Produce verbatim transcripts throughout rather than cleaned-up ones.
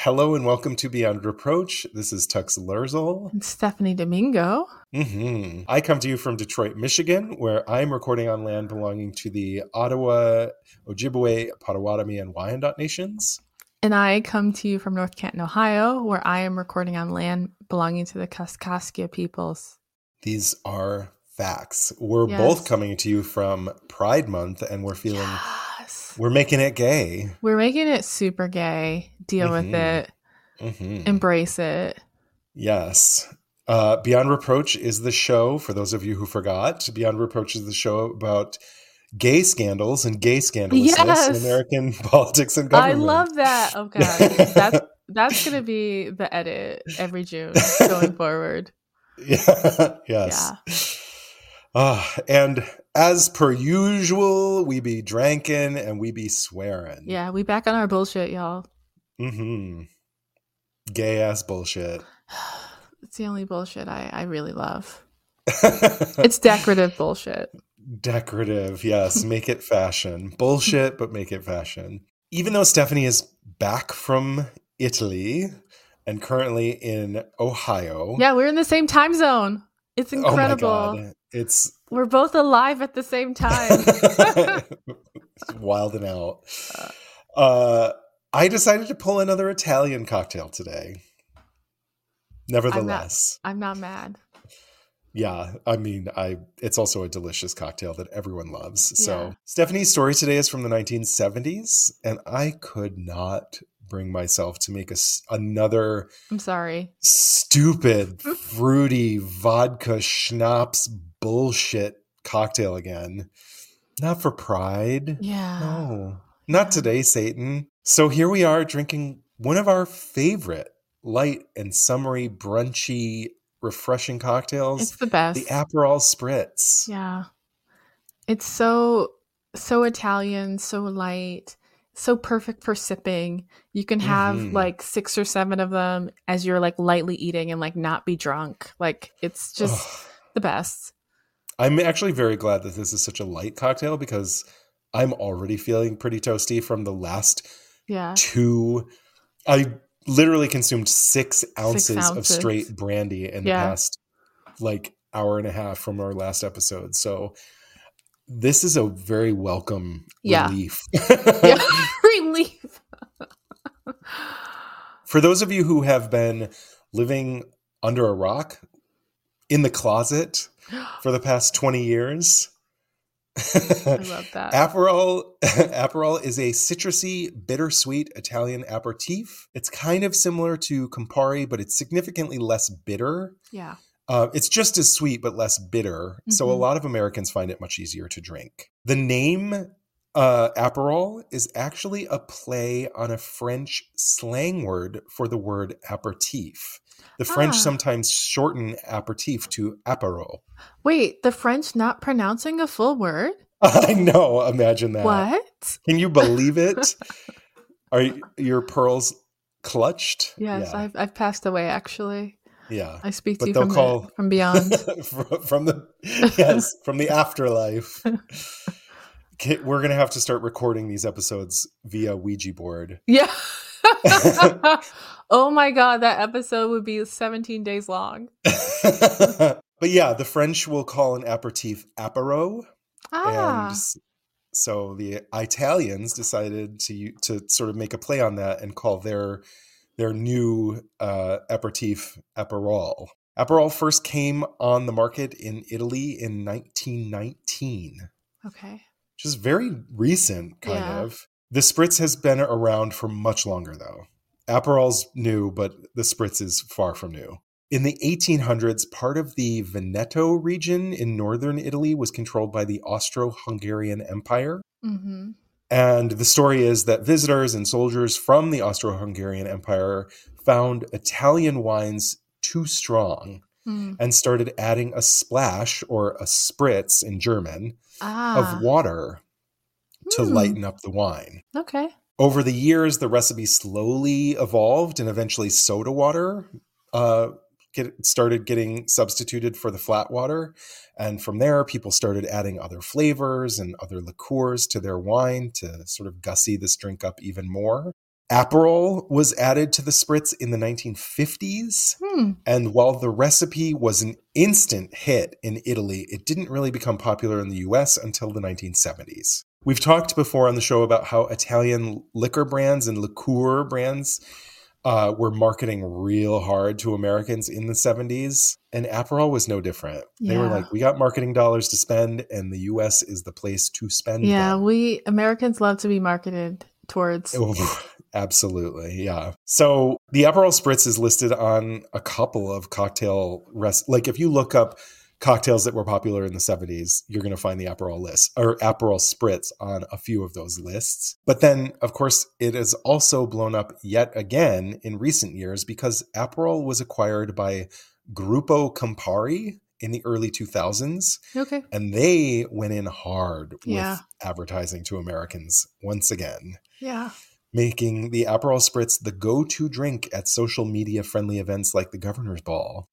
Hello and welcome to Beyond Reproach. This is Tux Lerzel. And Stephanie Domingo. Mm-hmm. I come to you from Detroit, Michigan, where I'm recording on land belonging to the Ottawa, Ojibwe, Potawatomi, and Wyandot nations. And I come to you from North Canton, Ohio, where I am recording on land belonging to the Kaskaskia peoples. These are facts. We're Yes. both coming to you from Pride Month, and we're feeling Yes. we're making it gay. We're making it super gay. Deal Mhm. with it. Mm-hmm. Embrace it. Yes. Uh, Beyond Reproach is the show, for those of you who forgot, Beyond Reproach is the show about gay scandals and gay scandalousness Yes. in American politics and I government. love that. Okay. That's that's gonna be the edit every June going forward. Yeah. Yes. Yeah. Ah, and as per usual, we be drinking and we be swearing. Yeah, we back on our bullshit, y'all. Mm-hmm. Gay ass bullshit. It's the only bullshit I, I really love. It's decorative bullshit. Decorative, yes. Make it fashion. Bullshit, but make it fashion. Even though Stephanie is back from Italy and currently in Ohio. Yeah, we're in the same time zone. It's incredible. Oh my God. It's We're both alive at the same time. it's wilding out. Uh, I decided to pull another Italian cocktail today. Nevertheless. I'm not mad. Yeah, I mean, I it's also a delicious cocktail that everyone loves. Yeah. So Stephanie's story today is from the nineteen seventies, and I could not bring myself to make a, another I'm sorry. stupid, fruity vodka schnapps bullshit cocktail again. Not for pride. Yeah. No, not Yeah. today, Satan. So here we are drinking one of our favorite light and summery, brunchy, refreshing cocktails. It's the best. The Aperol Spritz. Yeah. It's so, so Italian, so light, so perfect for sipping. You can have Mhm. like six or seven of them as you're like lightly eating and like not be drunk. Like it's just Ugh. the best. I'm actually very glad that this is such a light cocktail because I'm already feeling pretty toasty from the last Yeah. two. I literally consumed six ounces, of ounces. straight brandy in Yeah. the past like hour and a half from our last episode. So this is a very welcome Yeah. relief. Yeah. Relief. For those of you who have been living under a rock in the closet for the past twenty years, I love that. Aperol, Aperol is a citrusy, bittersweet Italian aperitif. It's kind of similar to Campari, but it's significantly less bitter. Yeah. Uh, it's just as sweet, but less bitter. So a Mhm. lot of Americans find it much easier to drink. The name uh, Aperol is actually a play on a French slang word for the word aperitif. The French Ah. sometimes shorten aperitif to apéro. Wait, the French not pronouncing a full word? I know. Imagine that. What? Can you believe it? Are y- your pearls clutched? Yes, Yeah. I've I've passed away actually. Yeah. I speak But to you they'll from call- the, from beyond. Fr- from the yes, from the afterlife. Okay, we're gonna have to start recording these episodes via Ouija board. Yeah. Oh my god, that episode would be seventeen days long. But yeah, the French will call an aperitif apéro, Ah. and s- so the Italians decided to u- to sort of make a play on that and call their their new uh, aperitif Aperol. Aperol first came on the market in Italy in nineteen nineteen. Okay. Which is very recent, kind Yeah. of. The Spritz has been around for much longer, though. Aperol's new, but the Spritz is far from new. In the eighteen hundreds, part of the Veneto region in northern Italy was controlled by the Austro-Hungarian Empire. Mm-hmm. And the story is that visitors and soldiers from the Austro-Hungarian Empire found Italian wines too strong Mm. and started adding a splash, or a spritz in German, Ah. of water to Hmm. lighten up the wine. Okay. Over the years, the recipe slowly evolved, and eventually soda water uh, get, started getting substituted for the flat water. And from there, people started adding other flavors and other liqueurs to their wine to sort of gussy this drink up even more. Aperol was added to the spritz in the nineteen fifties. Hmm. And while the recipe was an instant hit in Italy, it didn't really become popular in the U S until the nineteen seventies. We've talked before on the show about how Italian liquor brands and liqueur brands uh, were marketing real hard to Americans in the seventies. And Aperol was no different. Yeah. They were like, we got marketing dollars to spend, and the U S is the place to spend Yeah, them. we Americans love to be marketed towards. Oh, absolutely. Yeah. So the Aperol Spritz is listed on a couple of cocktail rest. Like if you look up cocktails that were popular in the seventies, you're going to find the Aperol list or Aperol Spritz on a few of those lists. But then, of course, it has also blown up yet again in recent years because Aperol was acquired by Gruppo Campari in the early two thousands. Okay. And they went in hard Yeah. with advertising to Americans once again, Yeah. making the Aperol Spritz the go-to drink at social media-friendly events like the Governor's Ball.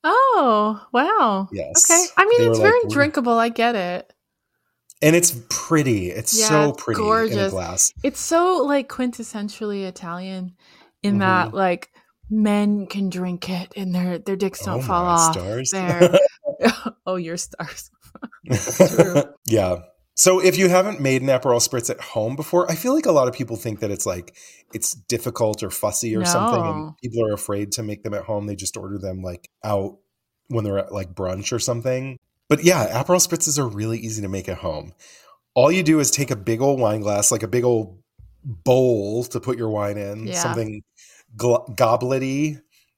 Oh, wow. Yes. Okay. I mean, They it's were like, very "We're-" drinkable. I get it. And it's pretty. It's Yeah, so it's pretty in a gorgeous. glass. It's so like quintessentially Italian in Mhm. that like men can drink it and their their dicks don't Oh fall my off. stars. There. Oh, your stars. True. Yeah. So if you haven't made an Aperol Spritz at home before, I feel like a lot of people think that it's like it's difficult or fussy or something, and No. people are afraid to make them at home. They just order them like out when they're at like brunch or something. But yeah, Aperol Spritzes are really easy to make at home. All you do is take a big old wine glass, like a big old bowl to put your wine in, Yeah. something gl- goblet-y,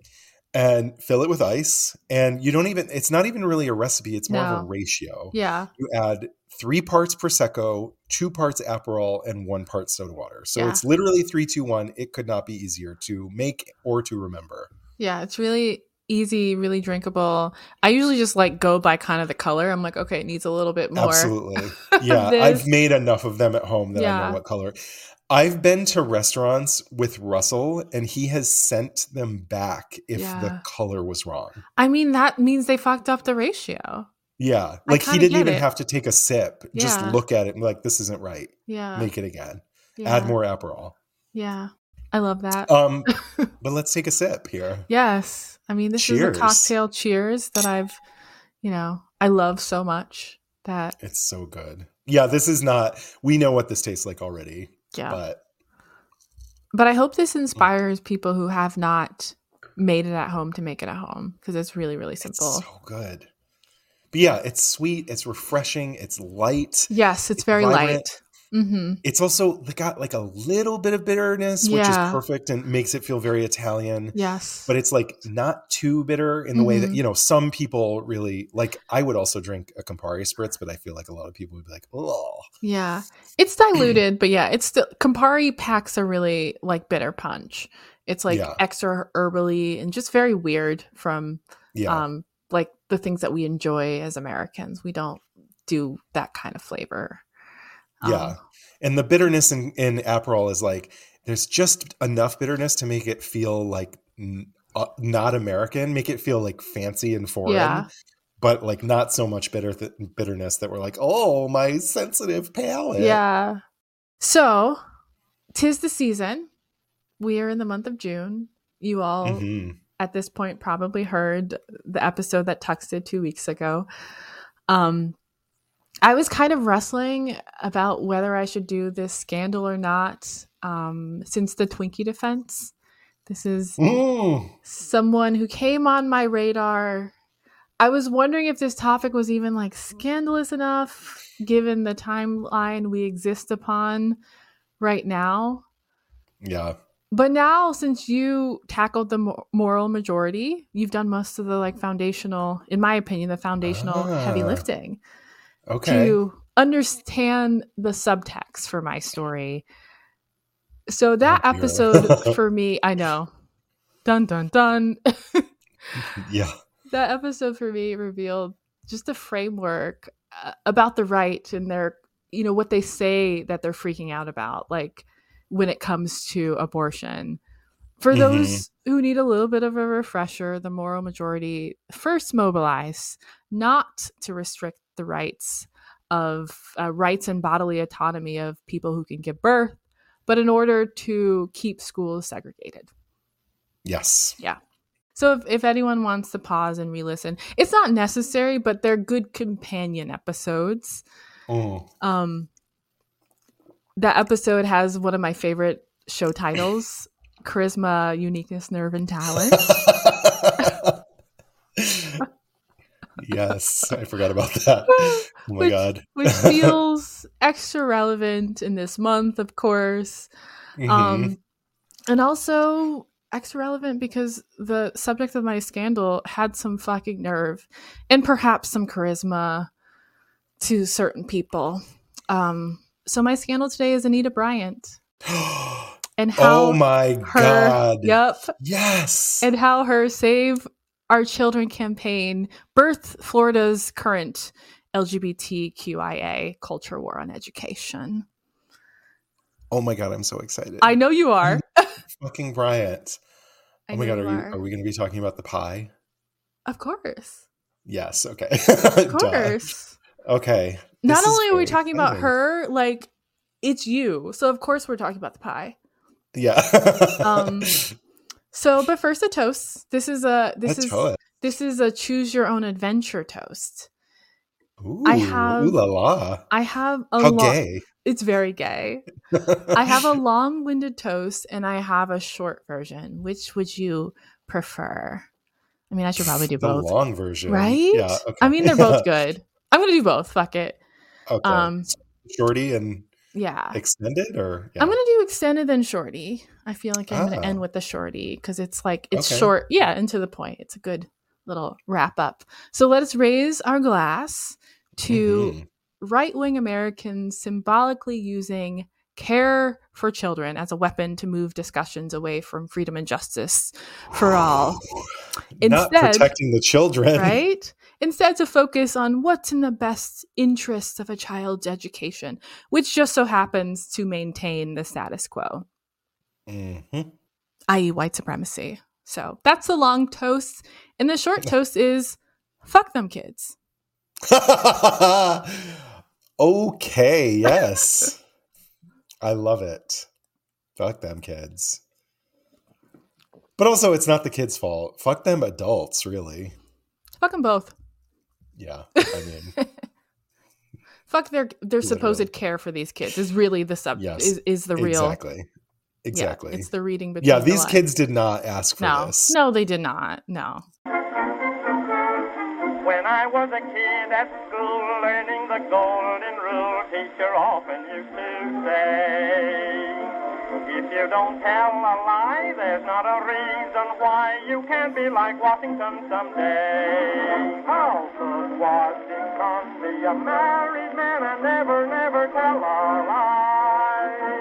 and fill it with ice. And you don't even, it's not even really a recipe. It's more of a No. ratio. Yeah. You add three parts Prosecco, two parts Aperol, and one part soda water. So Yeah. it's literally three, two, one. It could not be easier to make or to remember. Yeah, it's really easy, really drinkable. I usually just like go by kind of the color. I'm like, okay, it needs a little bit more. Absolutely. of Yeah. this. I've made enough of them at home that I Yeah. know what color. I've been to restaurants with Russell, and he has sent them back if the Yeah. color was wrong. I mean, that means they fucked up the ratio. Yeah. Like he kinda didn't get even it. have to take a sip. Just Yeah. look at it and be like, this isn't right. Yeah. Make it again. yeah. Add more Aperol. Yeah. I love that. Um, but let's take a sip here. Yes. I mean, this Cheers. is a cocktail cheers that I've, you know, I love so much that, It's so good. Yeah, this is not, we know what this tastes like already. yeah. But, But I hope this inspires people who have not made it at home to make it at home because it's really, really it's simple. so good. But yeah, it's sweet. It's refreshing. It's light. Yes, it's It's very vibrant. light. Mm-hmm. It's also got like a little bit of bitterness, which Yeah. is perfect and makes it feel very Italian. Yes. But it's like not too bitter in the way that, Mhm. you know, some people really like. I would also drink a Campari Spritz, but I feel like a lot of people would be like, oh. Yeah. It's diluted, but yeah, it's still Campari packs a really like bitter punch. It's like Yeah. extra herbally and just very weird from Yeah. um like the things that we enjoy as Americans. We don't do that kind of flavor. Yeah. Um, And the bitterness in, in Aperol is like, there's just enough bitterness to make it feel like n- uh, not American, make it feel like fancy and foreign, Yeah. but like not so much bitter th- bitterness that we're like, oh, my sensitive palate. Yeah. So, 'tis the season. We are in the month of June. You all Mhm. at this point probably heard the episode that Tux did two weeks ago. Um, I was kind of wrestling about whether I should do this scandal or not um, since the Twinkie defense. This is Mm. someone who came on my radar. I was wondering if this topic was even like scandalous enough given the timeline we exist upon right now. Yeah. But now, since you tackled the mo- moral majority, you've done most of the like foundational, in my opinion, the foundational heavy Ah. lifting Okay. to understand the subtext for my story. So that Oh, dear. episode for me, I know, dun dun dun. Yeah. That episode for me revealed just a framework uh, about the right and their, you know, what they say that they're freaking out about, like when it comes to abortion. For Mhm. those who need a little bit of a refresher, the moral majority first mobilized not to restrict the rights of uh, rights and bodily autonomy of people who can give birth, but in order to keep schools segregated. Yes. Yeah. So if, if anyone wants to pause and re-listen, it's not necessary, but they're good companion episodes. Mm. Um, that episode has one of my favorite show titles, Charisma, Uniqueness, Nerve, and Talent. Yes, I forgot about that. Oh my which, God. Which feels extra relevant in this month, of course. Mm-hmm. Um, and also extra relevant because the subject of my scandal had some fucking nerve and perhaps some charisma to certain people. Um, so my scandal today is Anita Bryant. And how oh my her, God. Yep. Yes. And how her Save Our Children campaign birthed Florida's current L G B T Q I A culture war on education. Oh my God, I'm so excited. I know you are. Fucking Bryant. I Oh my God, are, you, are. are we going to be talking about the pie? Of course. Yes, okay. Of course. Okay. Not only are we talking exciting. about her, like, it's you. So, of course, we're talking about the pie. Yeah. um. So, but first, a toast. This is a this a is toast. this is a choose your own adventure toast. Ooh, I have ooh la la. I have a how lo- gay. It's very gay. I have a long-winded toast and I have a short version. Which would you prefer? I mean, I should probably do the both. The long version, right? Yeah. Okay. I mean, they're both good. I'm gonna do both. Fuck it. Okay. Um, shorty and yeah, extended, or yeah. I'm gonna do extended and shorty. I feel like I'm ah. gonna end with the shorty because it's like it's okay. short, yeah, and to the point. It's a good little wrap up. So let us raise our glass to mm-hmm. right-wing Americans symbolically using care for children as a weapon to move discussions away from freedom and justice for all. Not Instead, protecting the children. Right? Instead, to focus on what's in the best interest of a child's education, which just so happens to maintain the status quo, mm-hmm. that is white supremacy. So that's the long toast. And the short toast is, fuck them kids. Okay, yes. I love it. Fuck them kids. But also, it's not the kids' fault. Fuck them adults, really. Fuck them both. Yeah, I mean. Fuck their their supposed care for these kids is really the sub yes, is, is the real. Exactly. Exactly. Yeah, it's the reading between Yeah, the these lines. kids did not ask for no. this. No, they did not. No. When I was a kid at school learning the golden rule, teacher often used to say, if you don't tell a lie, there's not a reason why you can't be like Washington someday. How could Washington be a married man and never, never tell a lie?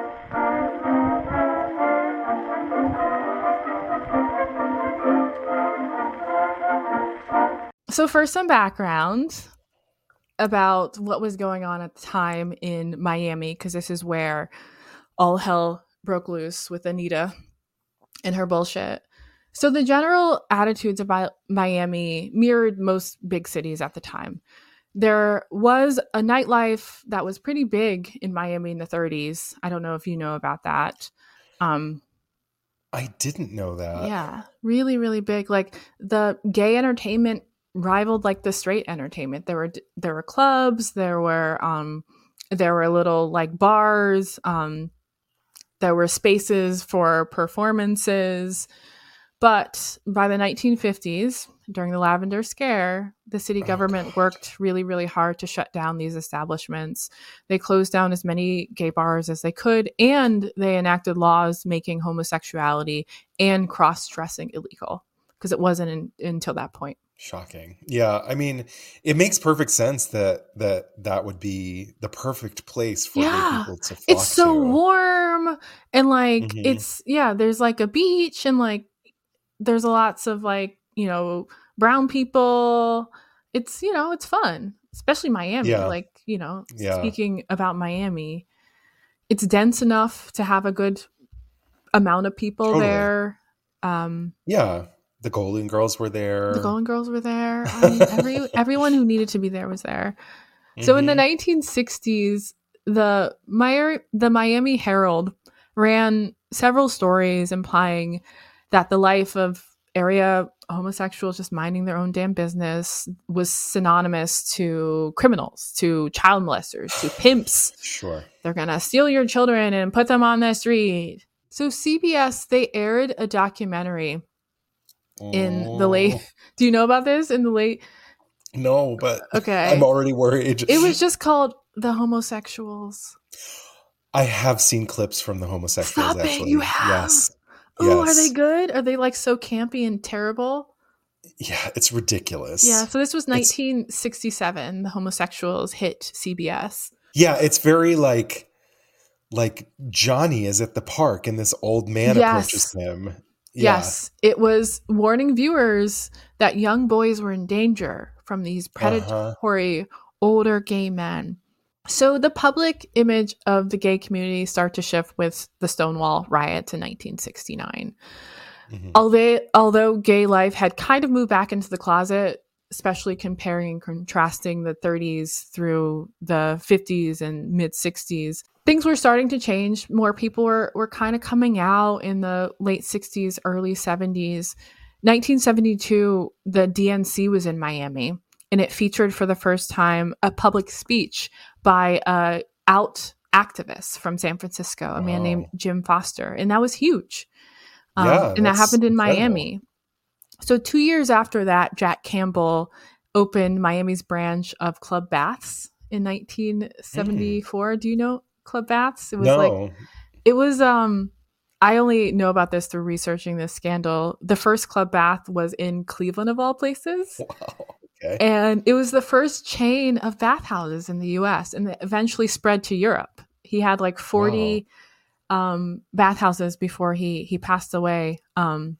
So for some background about what was going on at the time in Miami, because this is where all hell broke loose with Anita and her bullshit. So the general attitudes about Miami mirrored most big cities at the time. There was a nightlife that was pretty big in Miami in the thirties. I don't know if you know about that. Um, I didn't know that. Yeah, really, really big. Like the gay entertainment rivaled like the straight entertainment. There were there were clubs, there were um there were little like bars, um there were spaces for performances. But by the nineteen fifties, during the Lavender Scare, the city government oh, worked really, really hard to shut down these establishments. They closed down as many gay bars as they could, and they enacted laws making homosexuality and cross-dressing illegal, because it wasn't in, until that point. Shocking. Yeah, I mean, it makes perfect sense that that that would be the perfect place for yeah. gay people to flock It's so to. warm, and like mm-hmm. it's yeah, there's like a beach, and like there's lots of like, you know, brown people. It's, you know, it's fun, especially Miami. Yeah. Like, you know, yeah. speaking about Miami, it's dense enough to have a good amount of people totally. there. Um, yeah. The Golden Girls were there. The Golden Girls were there. I mean, every everyone who needed to be there was there. Mm-hmm. So in the nineteen sixties, the My- the Miami Herald ran several stories implying that the life of area homosexuals just minding their own damn business was synonymous to criminals, to child molesters, to pimps. Sure. They're going to steal your children and put them on the street. So C B S, they aired a documentary in Oh. the late... Do you know about this? In the late... No, but Okay. I'm already worried. It was just called The Homosexuals. I have seen clips from the homosexuals, Stop it, actually. you have? Yes. Oh, yes. are they good? Are they like so campy and terrible? Yeah, it's ridiculous. Yeah, so this was It's- nineteen sixty-seven. The Homosexuals hit C B S. Yeah, it's very like like Johnny is at the park and this old man Yes. approaches him. Yeah. Yes, it was warning viewers that young boys were in danger from these predatory Uh-huh. older gay men. So the public image of the gay community started to shift with the Stonewall riots in nineteen sixty-nine. Mhm. Although, although gay life had kind of moved back into the closet, especially comparing and contrasting the thirties through the fifties and mid sixties, things were starting to change. More people were, were kind of coming out in the late sixties, early seventies. nineteen seventy-two, the D N C was in Miami, and it featured for the first time a public speech by a out activist from San Francisco, a man Wow. named Jim Foster. And that was huge. Um, Yeah, and that that's happened in incredible. Miami. So two years after that, Jack Campbell opened Miami's branch of Club Baths in nineteen seventy-four. Do you know Club Baths? It was No. like, it was, um, I only know about this through researching this scandal. The first Club Bath was in Cleveland, of all places. Wow. Okay. And it was the first chain of bathhouses in the U S, and it eventually spread to Europe. He had like forty um, bathhouses before he he passed away. Um,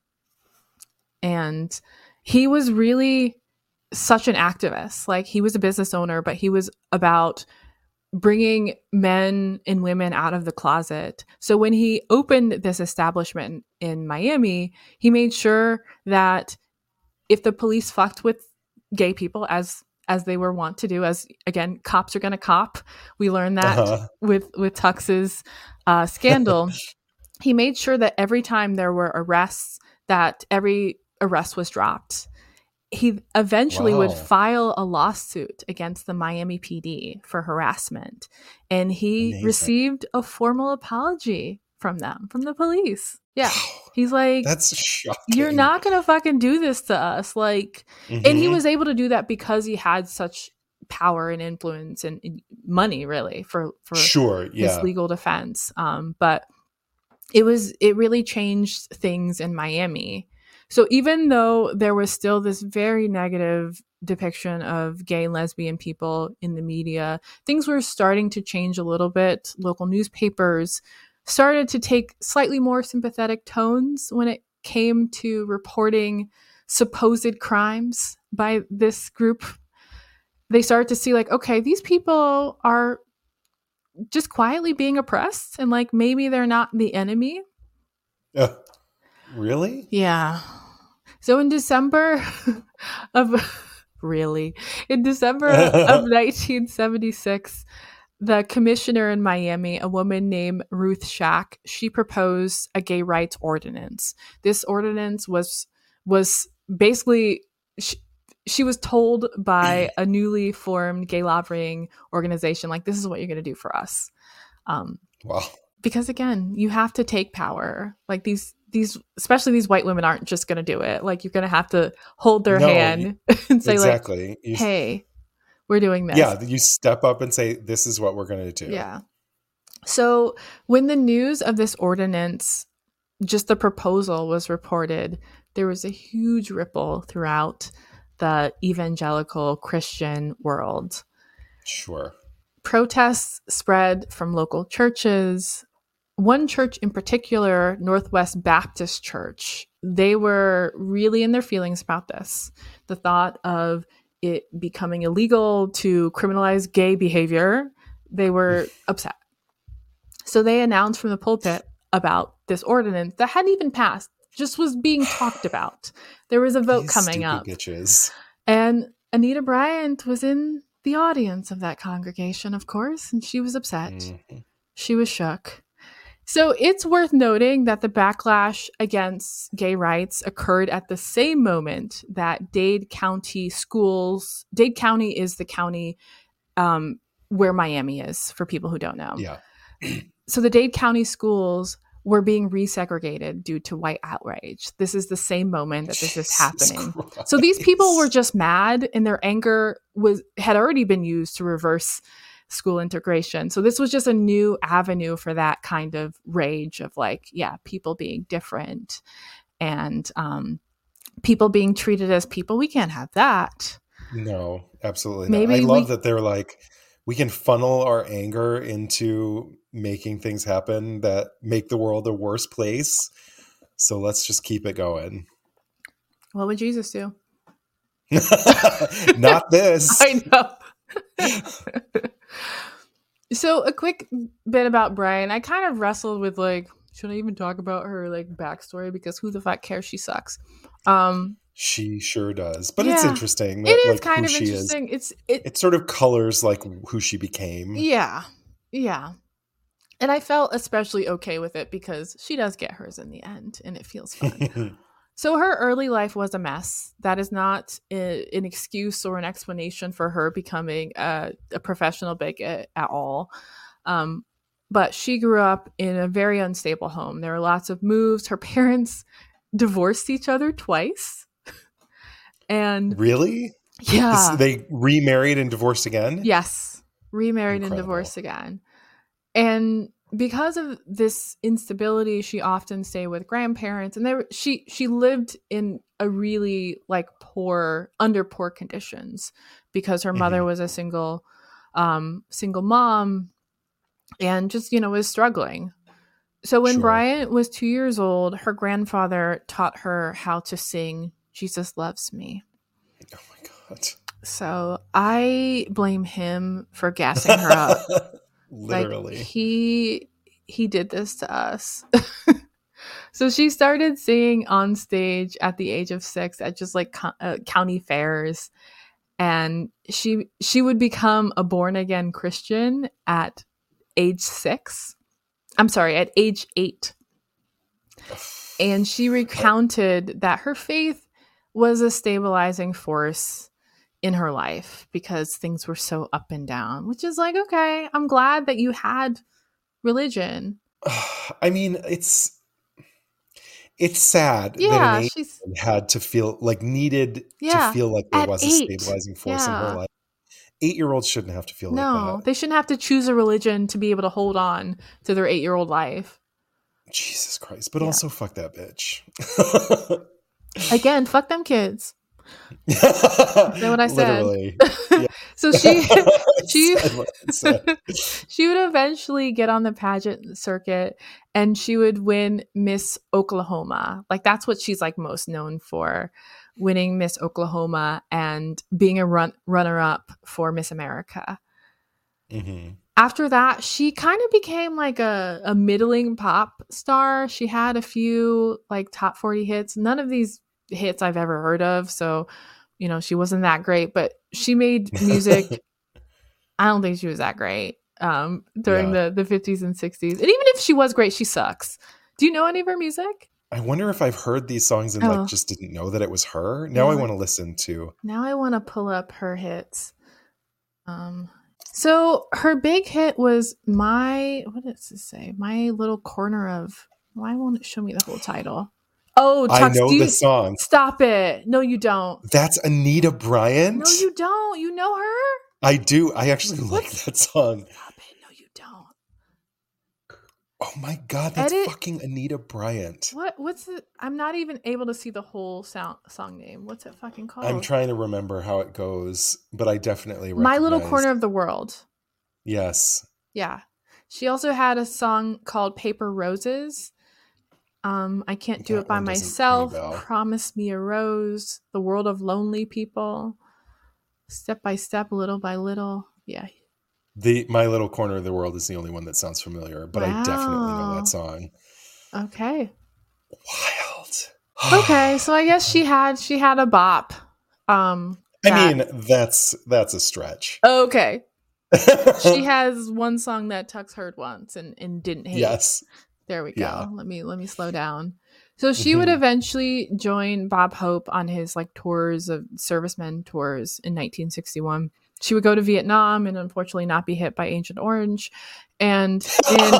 and he was really such an activist. Like, he was a business owner, but he was about bringing men and women out of the closet. So when he opened this establishment in Miami, he made sure that if the police fucked with gay people, as as they were wont to do, as again, cops are going to cop. We learned that Uh-huh. with with Tux's uh, scandal. He made sure that every time there were arrests, that every arrest was dropped. He eventually would Wow. file a lawsuit against the Miami P D for harassment, and he Amazing. received a formal apology from them, from the police. Yeah, he's like, That's shocking. you're not gonna fucking do this to us, like. And he Mhm. was able to do that because he had such power and influence and, and money, really, for for Sure. his Yeah. legal defense. Um, but it was it really changed things in Miami. So even though there was still this very negative depiction of gay and lesbian people in the media, things were starting to change a little bit. Local newspapers started to take slightly more sympathetic tones when it came to reporting supposed crimes by this group. They started to see, like, okay, these people are just quietly being oppressed, and like maybe they're not the enemy. Uh, really? Yeah. So in December of really in December of nineteen seventy-six, the commissioner in Miami, a woman named Ruth Shack, she proposed a gay rights ordinance. This ordinance was was basically she, she was told by a newly formed gay lobbying organization, like, this is what you're going to do for us. Um, Wow. because again, you have to take power. Like, these these especially these white women aren't just going to do it. Like, you're going to have to hold their No, hand and say, exactly. like, You- hey, we're doing this. Yeah, you step up and say, "This is what we're going to do." Yeah. So when the news of this ordinance, just the proposal, was reported, there was a huge ripple throughout the evangelical Christian world. Sure. Protests spread from local churches. One church in particular, Northwest Baptist Church, they were really in their feelings about this. The thought of it becoming illegal to criminalize gay behavior, they were upset. So they announced from the pulpit about this ordinance that hadn't even passed, just was being talked about. There was a vote These coming stupid up. Bitches. And Anita Bryant was in the audience of that congregation, of course, and she was upset. Mm-hmm. She was shook. So it's worth noting that the backlash against gay rights occurred at the same moment that Dade County schools, Dade County is the county um, where Miami is, for people who don't know. Yeah. So the Dade County schools were being resegregated due to white outrage. This is the same moment that this is happening. Christ. So these people were just mad, and their anger was had already been used to reverse school integration. So this was just a new avenue for that kind of rage of like, yeah, people being different and um, people being treated as people. We can't have that. No, absolutely Maybe not. I love we- that they're like, we can funnel our anger into making things happen that make the world a worse place. So let's just keep it going. What would Jesus do? Not this. I know. So a quick bit about Brian. I kind of wrestled with like, should I even talk about her like backstory? Because who the fuck cares? She sucks. Um, She sure does. But yeah, it's interesting. That, it is like, kind who of she interesting. Is. It's it, It sort of colors like who she became. Yeah. Yeah. And I felt especially okay with it because she does get hers in the end and it feels fun. So her early life was a mess. That is not a, an excuse or an explanation for her becoming a, a professional bigot at all. Um, but she grew up in a very unstable home. There were lots of moves. Her parents divorced each other twice. And Really? yeah. This, they remarried and divorced again? Yes. Remarried Incredible. and divorced again. And because of this instability, she often stayed with grandparents, and they were, she she lived in a really like poor, under poor conditions because her mother Mm-hmm. was a single um, single mom, and just you know was struggling. So when Sure. Bryant was two years old, her grandfather taught her how to sing "Jesus Loves Me." Oh my God. So I blame him for gassing her up. Literally. Like, he he did this to us. So she started singing on stage at the age of six at just like co- uh, county fairs, and she she would become a born again Christian at age six. I'm sorry, at age eight. And she recounted that her faith was a stabilizing force in her life because things were so up and down, which is like, okay, I'm glad that you had religion. I mean, it's it's sad Yeah, that an eight she's had to feel like needed Yeah, to feel like there at was eight. a stabilizing force in Yeah. her life. Eight-year-olds shouldn't have to feel no, like that. they shouldn't have to choose a religion to be able to hold on to their eight-year-old life. Jesus Christ. But Yeah. also fuck that bitch. Again, fuck them kids. Is that what I said? Literally. So she she Said what I said. she would eventually get on the pageant circuit and she would win Miss Oklahoma. Like that's what she's like most known for, winning Miss Oklahoma and being a run runner up for Miss America. Mhm. After that, she kind of became like a, a middling pop star. She had a few like top forty hits. None of these hits I've ever heard of. So, you know, she wasn't that great, but she made music. I don't think she was that great um, during Yeah. the, the fifties and sixties. And even if she was great, she sucks. Do you know any of her music? I wonder if I've heard these songs and Oh. like just didn't know that it was her. Now I Yeah. want to listen to. Now I want to pull up her hits. Um, so her big hit was my, what does this say? My Little Corner of, why won't it show me the whole title? Oh, I Tux, know do you, the song. stop it. No, you don't. That's Anita Bryant. No, you don't. You know her? I do. I actually What? like that song. Stop it. No, you don't. Oh my God, that's Edit- fucking Anita Bryant. What? What's it? I'm not even able to see the whole sound song name. What's it fucking called? I'm trying to remember how it goes, but I definitely My Little recognize- Corner of the World. Yes. Yeah. She also had a song called Paper Roses. Um, I Can't Do That It by one doesn't ring a Myself. bell. Promise Me a Rose. The World of Lonely People. Step by Step, Little by Little. Yeah. The My Little Corner of the World is the only one that sounds familiar, but I definitely know Wow. that song. Okay. Wild. Okay. So I guess she had she had a bop. Um, I that- mean, that's that's a stretch. Okay. She has one song that Tux heard once and, and didn't hate. Yes. There we go. Yeah. Let me let me slow down. So she would Mhm. eventually join Bob Hope on his like tours of servicemen tours in nineteen sixty-one. She would go to Vietnam and unfortunately not be hit by Agent Orange. And in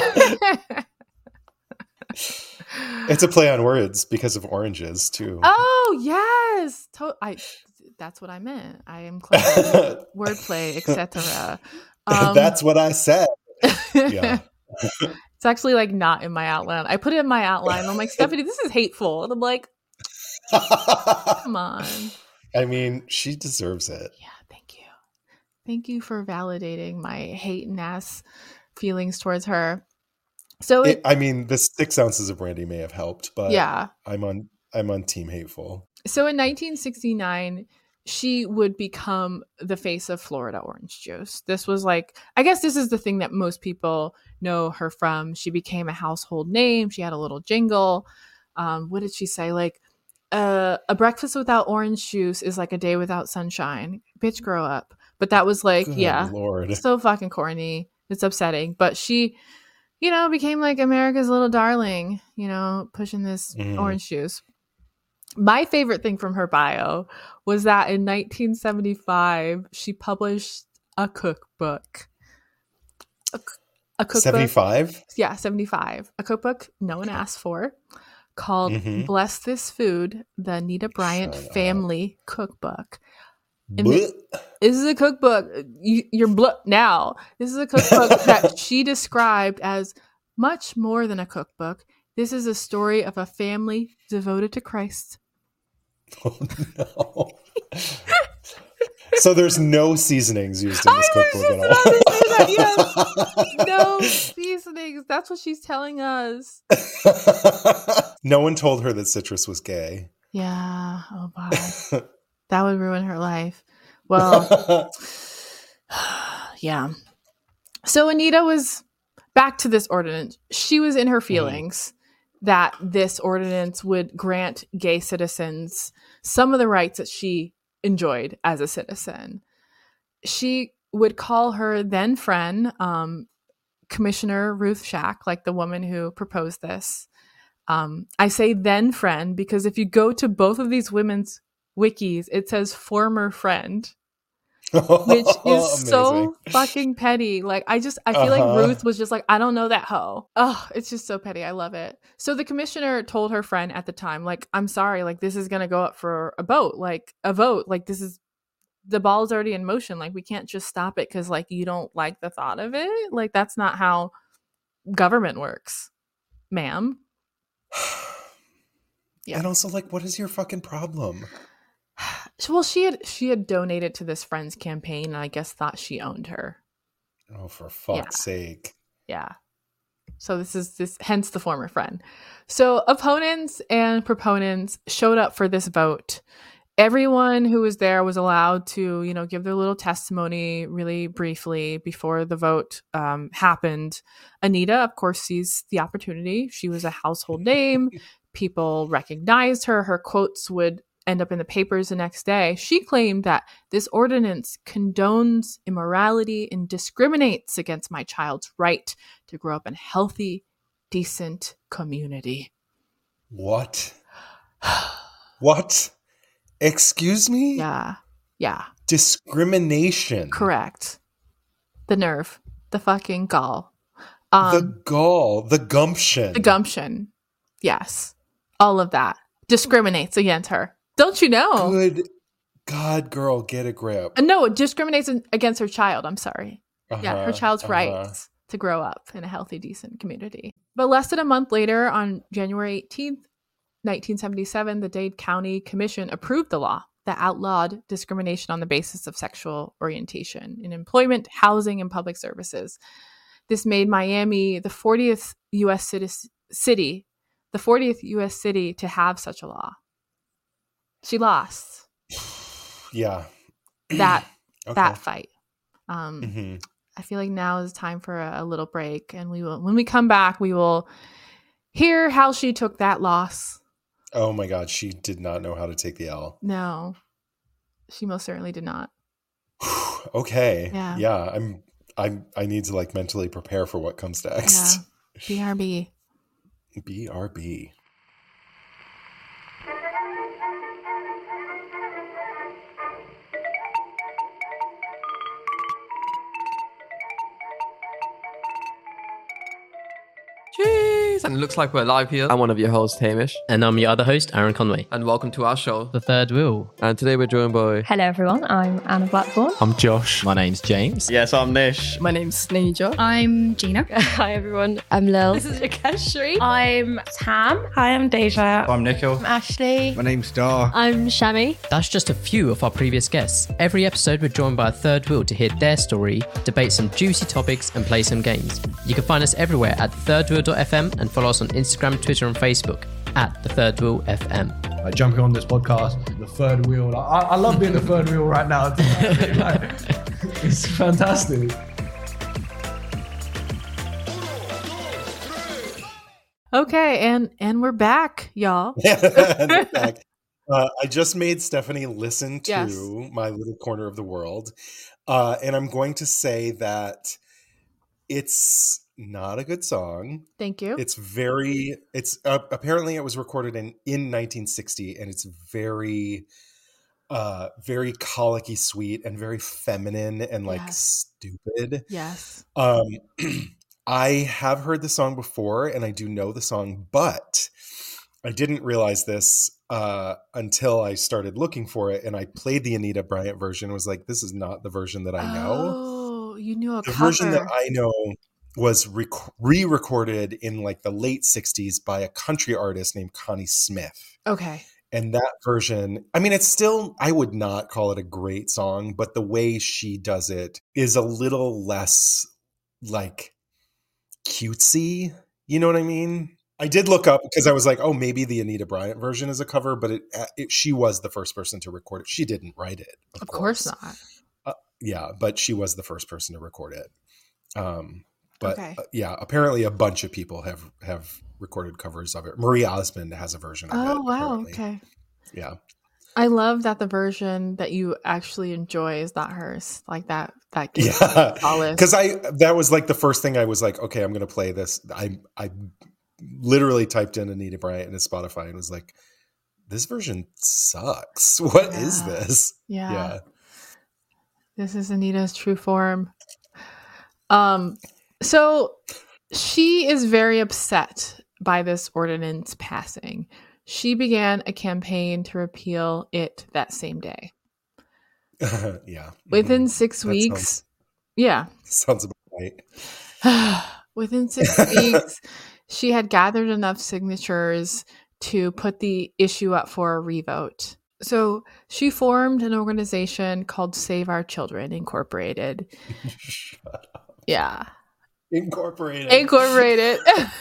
It's a play on words because of oranges too. Oh yes, to- I. That's what I meant. I am clever. Wordplay, et cetera. Um, That's what I said. Yeah. It's actually like not in my outline. I put it in my outline. I'm like, Stephanie, this is hateful. And I'm like, come on. I mean, she deserves it. Yeah, thank you. Thank you for validating my hate and ass feelings towards her. So it, It, I mean, the six ounces of brandy may have helped, but yeah. I'm on I'm on team hateful. So in nineteen sixty-nine, she would become the face of Florida orange juice. This was like, I guess this is the thing that most people know her from. She became a household name. She had a little jingle. Um, what did she say? Like, uh, a breakfast without orange juice is like a day without sunshine. Bitch, grow up. But that was like, Good yeah, Lord. so fucking corny. It's upsetting. But she, you know, became like America's little darling, you know, pushing this Mhm. orange juice. My favorite thing from her bio was that in nineteen seventy-five, she published a cookbook. A, a cookbook. seventy-five? Yeah, seventy-five. A cookbook no one asked for called Mhm. Bless This Food, the Anita Bryant Shut up. Family Cookbook. And Blech. This is a cookbook. You, you're bl- now. This is a cookbook that she described as much more than a cookbook. This is a story of a family devoted to Christ. Oh, no. So there's no seasonings used in this I was cookbook just at all. about to say that, yes. No seasonings. That's what she's telling us. No one told her that citrus was gay. Yeah. Oh, God. That would ruin her life. Well, yeah. So Anita was back to this ordinance. She was in her feelings mm. that this ordinance would grant gay citizens some of the rights that she enjoyed as a citizen. She would call her then friend, um, Commissioner Ruth Shack, like the woman who proposed this. Um, I say then friend because if you go to both of these women's wikis, it says former friend, which is so fucking petty. Like, I just, I feel uh-huh. like Ruth was just like, I don't know that hoe. Oh, it's just so petty. I love it. So the commissioner told her friend at the time, like, I'm sorry, like, this is going to go up for a vote, like a vote. Like, this is, the ball's already in motion. Like, we can't just stop it because, like, you don't like the thought of it. Like, that's not how government works, ma'am. Yeah. And also, like, what is your fucking problem? Well, she had she had donated to this friend's campaign, and I guess thought she owned her. Oh, for fuck's yeah. sake! Yeah. So this is this, hence the former friend. So opponents and proponents showed up for this vote. Everyone who was there was allowed to, you know, give their little testimony really briefly before the vote um, happened. Anita, of course, sees the opportunity. She was a household name. People recognized her. Her quotes would end up in the papers the next day. She claimed that this ordinance condones immorality and discriminates against my child's right to grow up in a healthy, decent community. What? What? Excuse me? Yeah. Yeah. Discrimination. Correct. The nerve. The fucking gall. Um, the gall. The gumption. The gumption. Yes. All of that discriminates against her. Don't you know? Good God, girl, get a grip. No, it discriminates against her child. I'm sorry. Uh-huh, yeah, her child's uh-huh. rights to grow up in a healthy, decent community. But less than a month later, on January eighteenth, nineteen seventy-seven, the Dade County Commission approved the law that outlawed discrimination on the basis of sexual orientation in employment, housing, and public services. This made Miami the fortieth U S city, the fortieth U S city to have such a law. She lost. Yeah. That okay. that fight. Um, mm-hmm. I feel like now is time for a, a little break, and we will. When we come back, we will hear how she took that loss. Oh my God, she did not know how to take the L. No, she most certainly did not. Okay. Yeah. Yeah. I'm. I'm. I need to like mentally prepare for what comes next. Yeah. B R B. B R B. Jeez, and it looks like we're live here. I'm one of your hosts, Hamish. And I'm your other host, Aaron Conway. And welcome to our show, The Third Wheel. And today we're joined by... Hello everyone, I'm Anna Blackburn. I'm Josh. My name's James. Yes, I'm Nish. My name's Sneeja. I'm Gina. Hi everyone. I'm Lil. This is Yakashri. I'm Tam. Hi, I'm Deja. I'm Nikhil. I'm Ashley. My name's Dar. I'm Shami. That's just a few of our previous guests. Every episode we're joined by a third wheel to hear their story, debate some juicy topics and play some games. You can find us everywhere at the third wheel dot f m and follow us on Instagram, Twitter and Facebook at The Third Wheel F M. Like jumping on this podcast, the third wheel. Like, I, I love being the third wheel right now. Like, it's fantastic. Okay, and and we're back, y'all. back. Uh, I just made Stephanie listen to Yes. My Little Corner of the World, uh, and I'm going to say that it's not a good song. Thank you. It's very. It's uh, apparently it was recorded in in nineteen sixty, and it's very, uh, very colicky sweet and very feminine and like Yes. stupid. Yes. Um, I have heard the song before and I do know the song, but I didn't realize this uh, until I started looking for it and I played the Anita Bryant version and was like, this is not the version that I know. Oh, you knew a The cover. version that I know was rec- re-recorded in like the late sixties by a country artist named Connie Smith. Okay. And that version, I mean, it's still, I would not call it a great song, but the way she does it is a little less like cutesy. You know what I mean? I did look up because I was like, oh, maybe the Anita Bryant version is a cover, but it, it she was the first person to record it. She didn't write it. Of, Of course not. Uh, yeah, but she was the first person to record it. Um, but Okay. uh, yeah, apparently a bunch of people have have recorded covers of it. Marie Osmond has a version of it. Oh, wow. apparently. Okay. Yeah. I love that the version that you actually enjoy is not hers. Like that, that gives Yeah. you solace. Because I that was like the first thing I was like, okay, I'm gonna play this. I I literally typed in Anita Bryant into Spotify and was like, this version sucks. What is Yeah. this? Yeah. Yeah. This is Anita's true form. Um, so she is very upset by this ordinance passing. She began a campaign to repeal it that same day. Yeah. Within Mhm. six That weeks, sounds, yeah. sounds about right. Within six weeks, she had gathered enough signatures to put the issue up for a revote. So she formed an organization called Save Our Children Incorporated. Shut up. Yeah. Incorporated. Incorporated.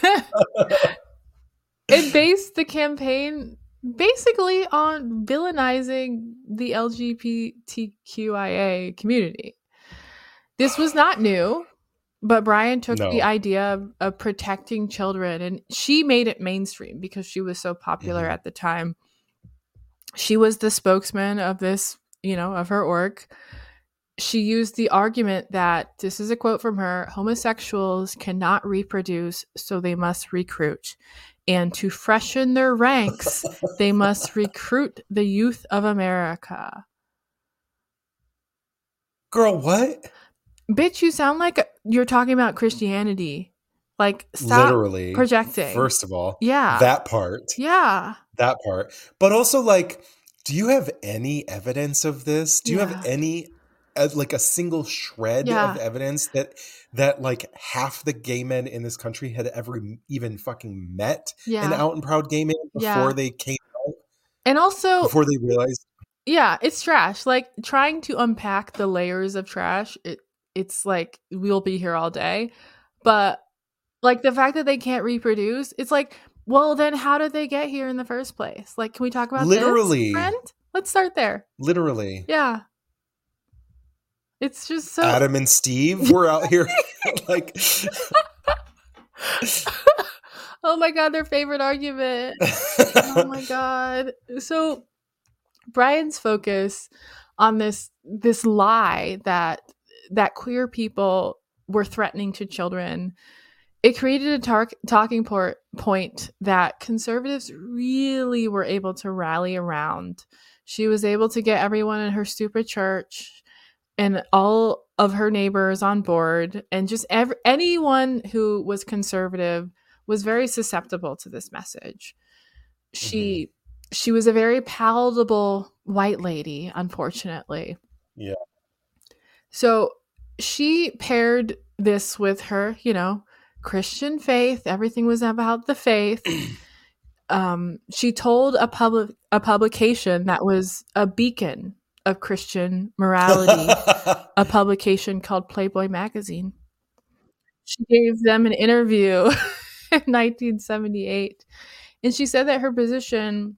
It based the campaign basically on villainizing the L G B T Q I A community. This was not new, but Brian took No. the idea of, of protecting children and she made it mainstream because she was so popular Mhm. at the time. She was the spokesman of this, you know, of her org. She used the argument that, this is a quote from her, homosexuals cannot reproduce, so they must recruit. And to freshen their ranks, they must recruit the youth of America. Girl, what? Bitch, you sound like you're talking about Christianity. Like, stop Literally. projecting. First of all, Yeah. that part. Yeah. That part. But also, like, do you have any evidence of this? Do you Yeah. have any, uh, like, a single shred Yeah. of evidence that, that, like, half the gay men in this country had ever even fucking met Yeah. an out and proud gay man before Yeah. they came out? And also, Before they realized? yeah, it's trash. Like, trying to unpack the layers of trash, it it's like, we'll be here all day. But, like, the fact that they can't reproduce, it's like, well, then how did they get here in the first place? Like, can we talk about Literally. this, friend? Let's start there. Literally. Yeah. It's just so... Adam and Steve were out here, like... Oh my God, their favorite argument. Oh my God. So Brian's focus on this this lie that that queer people were threatening to children, it created a tar- talking por- point that conservatives really were able to rally around. She was able to get everyone in her stupid church and all of her neighbors on board, and just every, anyone who was conservative was very susceptible to this message. She mm-hmm. she was a very palatable white lady, unfortunately. Yeah. So she paired this with her, you know, Christian faith. Everything was about the faith. um, she told a public a publication that was a beacon of Christian morality, a publication called Playboy Magazine. She gave them an interview in nineteen seventy-eight, and she said that her position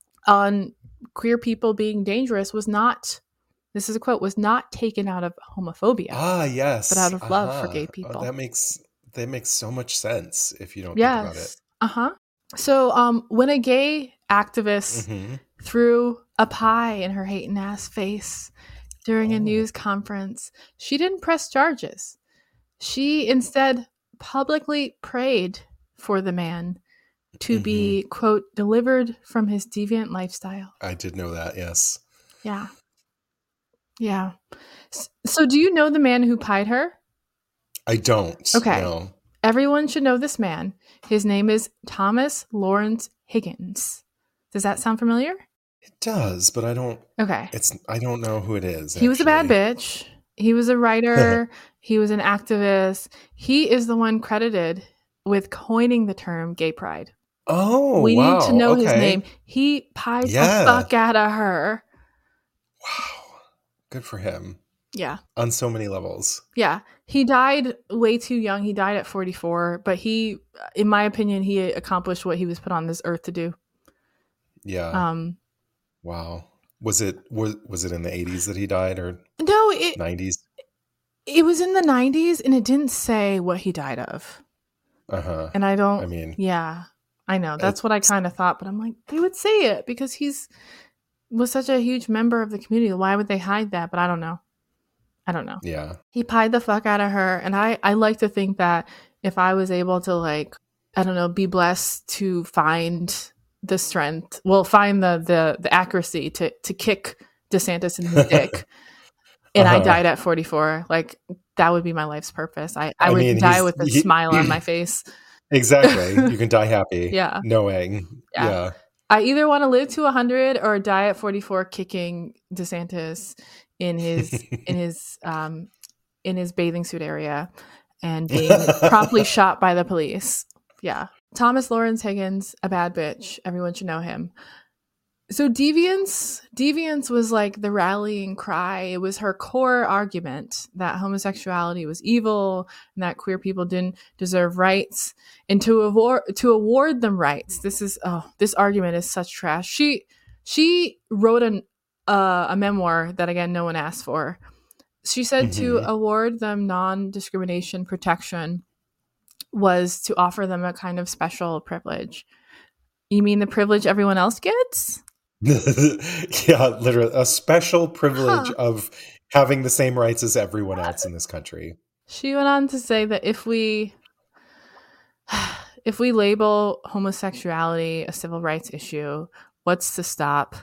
on queer people being dangerous was not, this is a quote, was not taken out of homophobia. Ah, yes. But out of love uh-huh. for gay people. Oh, that makes that makes so much sense if you don't yes. think about it. Uh-huh. So um, when a gay activist mm-hmm. threw a pie in her hating ass face during oh. a news conference, she didn't press charges. She instead publicly prayed for the man to mm-hmm. be, quote, delivered from his deviant lifestyle. I did know that, yes. Yeah. Yeah. So do you know the man who pied her? I don't. Okay. No. Everyone should know this man. His name is Thomas Lawrence Higgins. Does that sound familiar? It does, but I don't. Okay. It's I don't know who it is. He actually. was a bad bitch. He was a writer. He was an activist. He is the one credited with coining the term gay pride. Oh, we wow. need to know okay. his name. He pied yeah. the fuck out of her. Wow. Good for him. Yeah. On so many levels. Yeah. He died way too young. He died at forty-four, but he, in my opinion, he accomplished what he was put on this earth to do. Yeah. Um. Wow. Was it was was it in the eighties that he died or no? It nineties. It was in the nineties, and it didn't say what he died of. Uh huh. And I don't. I mean, yeah, I know that's what I kind of thought, but I'm like, they would say it because he's was such a huge member of the community. Why would they hide that? But I don't know. I don't know. Yeah. He pied the fuck out of her. And I, I like to think that if I was able to, like, I don't know, be blessed to find the strength, well, find the the, the accuracy to, to kick DeSantis in the dick, and uh-huh. I died at forty-four, like, that would be my life's purpose. I, I, I would mean, die with a he, smile on my face. Exactly. You can die happy. Yeah. Knowing. Yeah. yeah. I either want to live to one hundred or die at forty-four kicking DeSantis in his in his um in his bathing suit area and being promptly shot by the police. Yeah. Thomas Lawrence Higgins, a bad bitch. Everyone should know him. So deviance, deviance was like the rallying cry. It was her core argument that homosexuality was evil and that queer people didn't deserve rights, and to award to award them rights. This is oh, this argument is such trash. She she wrote an uh, a memoir that again no one asked for. She said mm-hmm. to award them non-discrimination protection was to offer them a kind of special privilege. You mean the privilege everyone else gets? Yeah, literally a special privilege huh. of having the same rights as everyone else in this country. She went on to say that if we if we label homosexuality a civil rights issue, what's to stop?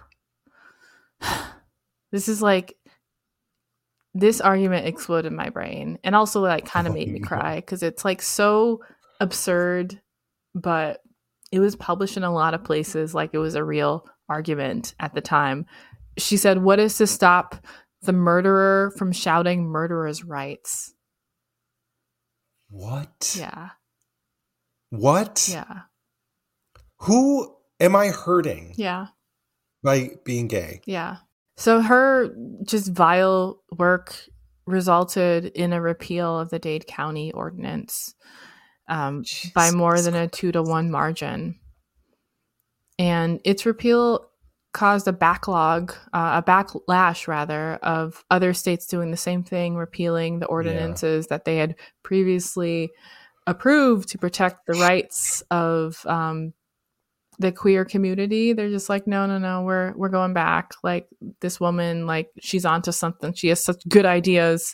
This is like this argument exploded my brain and also like kind of made me cry because it's like so absurd, but it was published in a lot of places like it was a real argument at the time. She said, what is to stop the murderer from shouting murderer's rights? What? Yeah. What? Yeah. Who am I hurting? Yeah. By being gay? Yeah. So her just vile work resulted in a repeal of the Dade County ordinance um, by more than a two to one margin. And its repeal caused a backlog, uh, a backlash rather, of other states doing the same thing, repealing the ordinances yeah. that they had previously approved to protect the rights of um, the queer community, they're just like, no, no, no, we're we're going back. Like this woman, like she's onto something. She has such good ideas.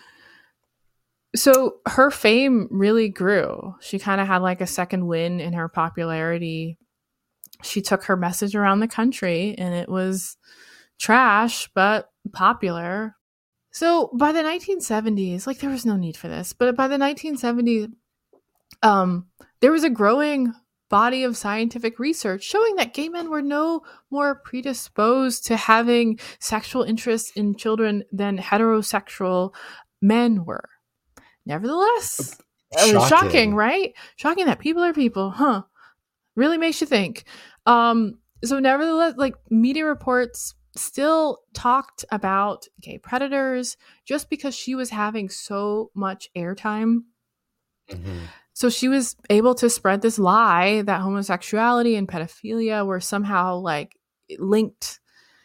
So her fame really grew. She kind of had like a second win in her popularity. She took her message around the country, and it was trash, but popular. So by the nineteen seventies, like there was no need for this, but by the nineteen seventies, um, there was a growing body of scientific research showing that gay men were no more predisposed to having sexual interests in children than heterosexual men were. Nevertheless, shocking. Uh, shocking, right? Shocking that people are people, huh? Really makes you think. Um, so nevertheless, like media reports still talked about gay predators just because she was having so much airtime. Mm-hmm. So she was able to spread this lie that homosexuality and pedophilia were somehow like linked.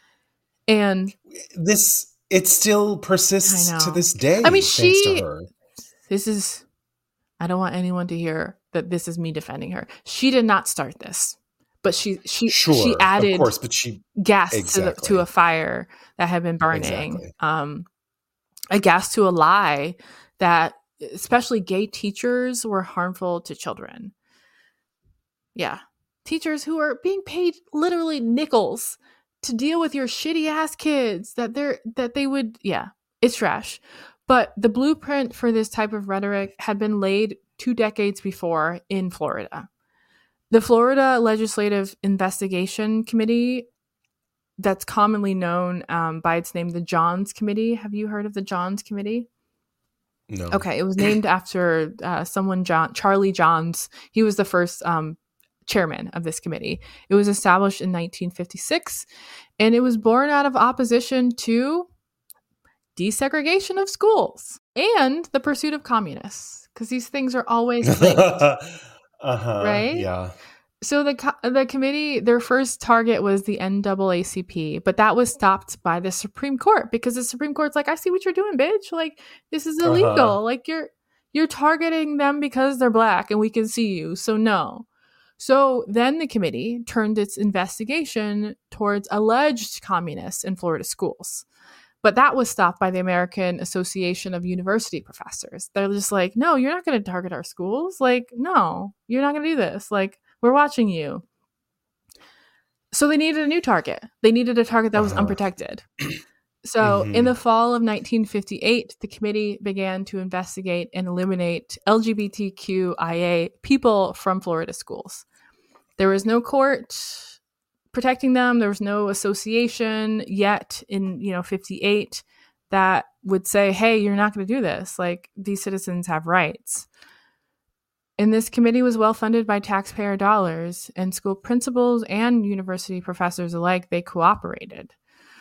And this, it still persists to this day. I mean, thanks she, to her. This is, I don't want anyone to hear that this is me defending her. She did not start this, but she, she, sure, she added of course, but she, gas exactly. to, the, to a fire that had been burning, exactly. um, a gas to a lie that especially gay teachers were harmful to children. Yeah. Teachers who are being paid literally nickels to deal with your shitty ass kids that they're, that they would, yeah, it's trash. But the blueprint for this type of rhetoric had been laid two decades before in Florida. The Florida Legislative Investigation Committee, that's commonly known um, by its name, the Johns Committee. Have you heard of the Johns Committee? No. Okay, it was named after uh, someone, John Charlie Johns. He was the first um, chairman of this committee. It was established in nineteen fifty-six, and it was born out of opposition to desegregation of schools and the pursuit of communists, because these things are always linked. uh-huh, right? Yeah. So the co- the committee, their first target was the N double A C P, but that was stopped by the Supreme Court because the Supreme Court's like, I see what you're doing, bitch. Like, this is illegal. Uh-huh. Like, you're you're targeting them because they're black and we can see you. So no. So then the committee turned its investigation towards alleged communists in Florida schools. But that was stopped by the American Association of University Professors. They're just like, no, you're not going to target our schools. Like, no, you're not going to do this. Like, we're watching you. So they needed a new target. They needed a target that was uh-huh. unprotected. So mm-hmm. in the fall of nineteen fifty-eight, the committee began to investigate and eliminate L G B T Q I A people from Florida schools. There was no court protecting them. There was no association yet in, you know, fifty-eight that would say, hey, you're not going to do this. Like, these citizens have rights. And this committee was well funded by taxpayer dollars, and school principals and university professors alike, they cooperated.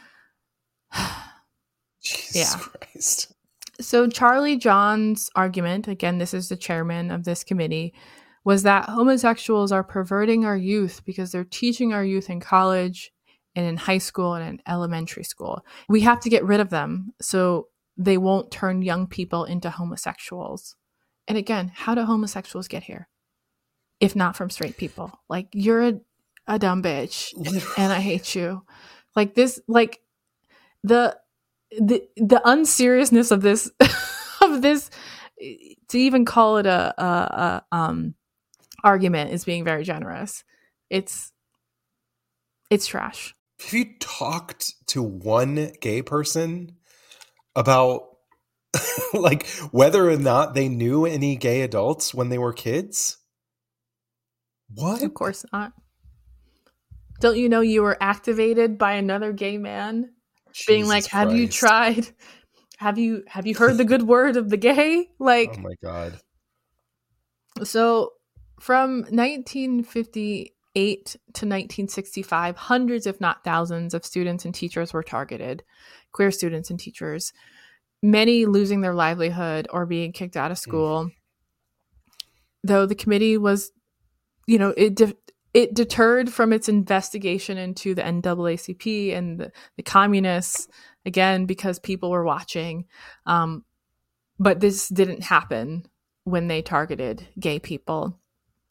Jesus yeah. Christ. So Charlie John's argument, again, this is the chairman of this committee, was that homosexuals are perverting our youth because they're teaching our youth in college and in high school and in elementary school. We have to get rid of them so they won't turn young people into homosexuals. And again, how do homosexuals get here? If not from straight people? Like, you're a, a dumb bitch and I hate you. Like this, like the the the unseriousness of this of this to even call it a, a, a um argument is being very generous. It's it's trash. Have you talked to one gay person about like whether or not they knew any gay adults when they were kids? What? Of course not. Don't you know you were activated by another gay man Jesus being like, have Christ. you tried? Have you have you heard the good word of the gay? Like, oh my God. So from nineteen fifty-eight to nineteen sixty-five, hundreds, if not thousands, of students and teachers were targeted, queer students and teachers, many losing their livelihood or being kicked out of school. Mm. Though the committee was, you know, it de- it deterred from its investigation into the N double A C P and the, the communists, again, because people were watching. Um, but this didn't happen when they targeted gay people.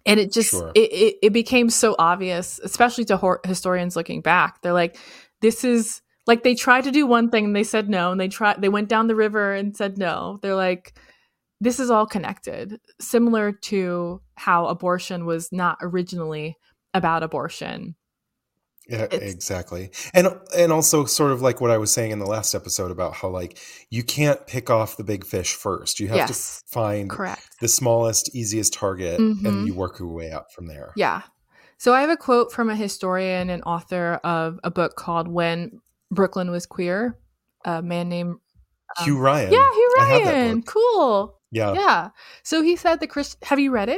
And it just Sure. it, it it became so obvious, especially to hor- historians looking back. They're like, this is like they tried to do one thing and they said no, and they tried they went down the river and said no. They're like, this is all connected, similar to how abortion was not originally about abortion. Yeah, It's- exactly. And and also sort of like what I was saying in the last episode about how like you can't pick off the big fish first. You have Yes. to find Correct. the smallest, easiest target, Mhm. and you work your way out from there. Yeah. So I have a quote from a historian and author of a book called When Brooklyn Was Queer, a man named Hugh Ryan. Yeah, Hugh I have that Ryan. book. Cool. Yeah. Yeah. So he said the Christ have you read it?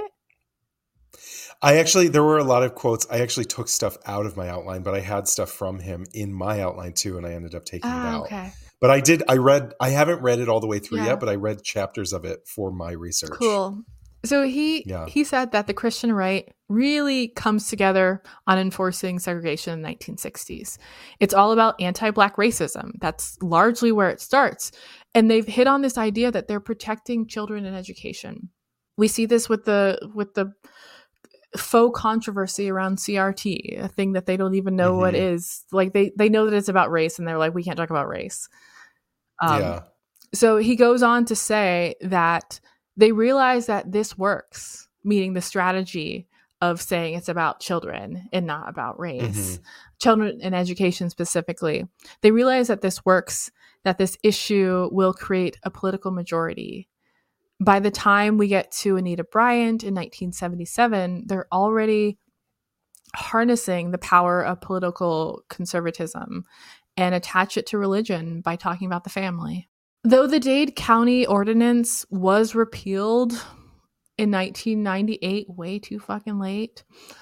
I actually, there were a lot of quotes. I actually took stuff out of my outline, but I had stuff from him in my outline too, and I ended up taking it Ah, out. okay. But I did, I read, I haven't read it all the way through Yeah. yet, but I read chapters of it for my research. Cool. So he Yeah. he said that the Christian right really comes together on enforcing segregation in the nineteen sixties. It's all about anti-Black racism. That's largely where it starts. And they've hit on this idea that they're protecting children in education. We see this with the with the faux controversy around C R T, a thing that they don't even know what Mhm. is. Like they they know that it's about race, and they're like, we can't talk about race. Um, yeah. So he goes on to say that they realize that this works, meaning the strategy of saying it's about children and not about race, Mhm. children and education specifically. They realize that this works, that this issue will create a political majority. By the time we get to Anita Bryant in nineteen seventy-seven, they're already harnessing the power of political conservatism and attach it to religion by talking about the family. Though the Dade County Ordinance was repealed in nineteen ninety-eight, way too fucking late,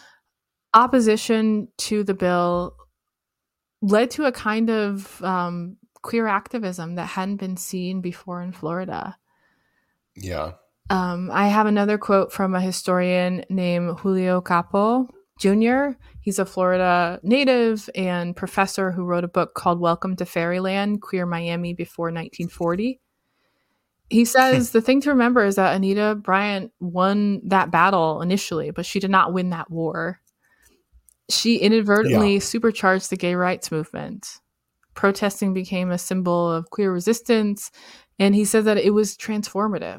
opposition to the bill led to a kind of um, queer activism that hadn't been seen before in Florida. Yeah. Um, I have another quote from a historian named Julio Capo Junior He's a Florida native and professor who wrote a book called Welcome to Fairyland, Queer Miami Before nineteen forty. He says the thing to remember is that Anita Bryant won that battle initially, but she did not win that war. She inadvertently Yeah. supercharged the gay rights movement. Protesting became a symbol of queer resistance, and he said that it was transformative.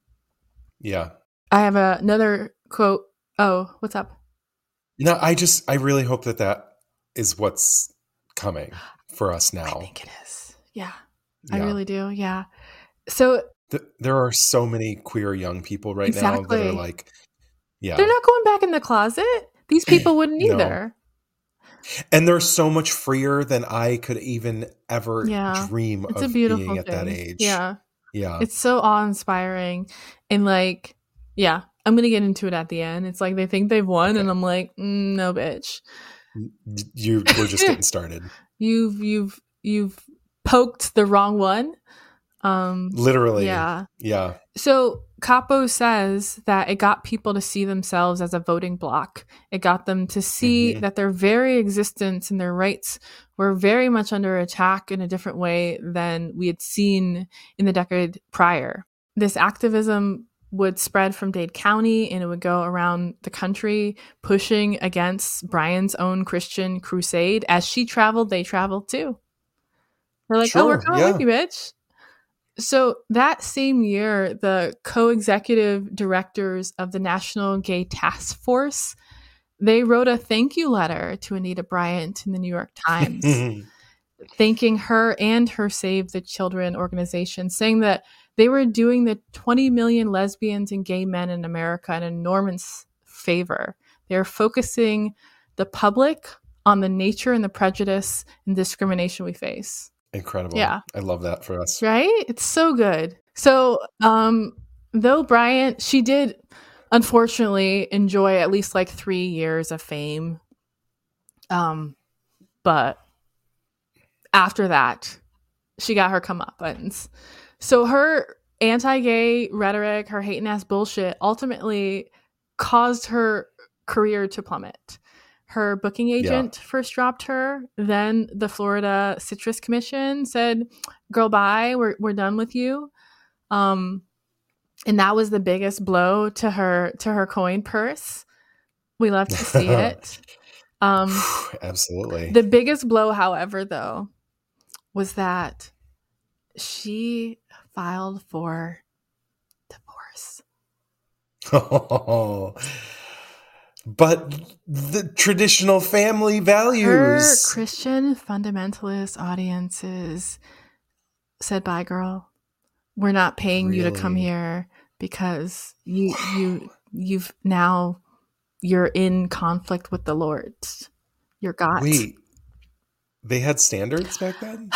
Yeah. I have a, another quote. Oh, what's up? No, I just, I really hope that that is what's coming for us now. I think it is. Yeah, I Yeah. really do. Yeah. So Th- there are so many queer young people right now that Exactly. are like, yeah. they're not going back in the closet. These people wouldn't No. either. And they're so much freer than I could even ever Yeah. dream It's a of beautiful being at that thing. age. Yeah. Yeah. It's so awe-inspiring. And like, yeah, I'm going to get into it at the end. It's like they think they've won, Okay. and I'm like, mm, no, bitch. You we're just getting started. You've, you've, you've poked the wrong one. Um, Literally. yeah. Yeah. So Capo says that it got people to see themselves as a voting bloc. It got them to see Mhm. that their very existence and their rights were very much under attack in a different way than we had seen in the decade prior. This activism would spread from Dade County, and it would go around the country pushing against Brian's own Christian crusade. As she traveled, they traveled too. They're like, oh, we're Sure, coming yeah. with you, bitch. So that same year, the co-executive directors of the National Gay Task Force, they wrote a thank you letter to Anita Bryant in the New York Times, thanking her and her Save the Children organization, saying that they were doing the twenty million lesbians and gay men in America an enormous favor. They're focusing the public on the nature and the prejudice and discrimination we face. Incredible. Yeah. I love that for us. Right? It's so good. So, um, though Bryant, she did unfortunately enjoy at least like three years of fame. Um, but after that, she got her comeuppance. So her anti-gay rhetoric, her hating ass bullshit, ultimately caused her career to plummet. Her booking agent yeah. first dropped her. Then the Florida Citrus Commission said, girl, bye, we're, we're done with you. Um, and that was the biggest blow to her, to her coin purse. We love to see it. Um, Absolutely. the biggest blow, however, though, was that she filed for divorce. Oh, but the traditional family Her values. Christian fundamentalist audiences said, "Bye, girl. We're not paying you to come Really? here because you you you've now you're in conflict with the Lord. You're God." Wait, they had standards back then?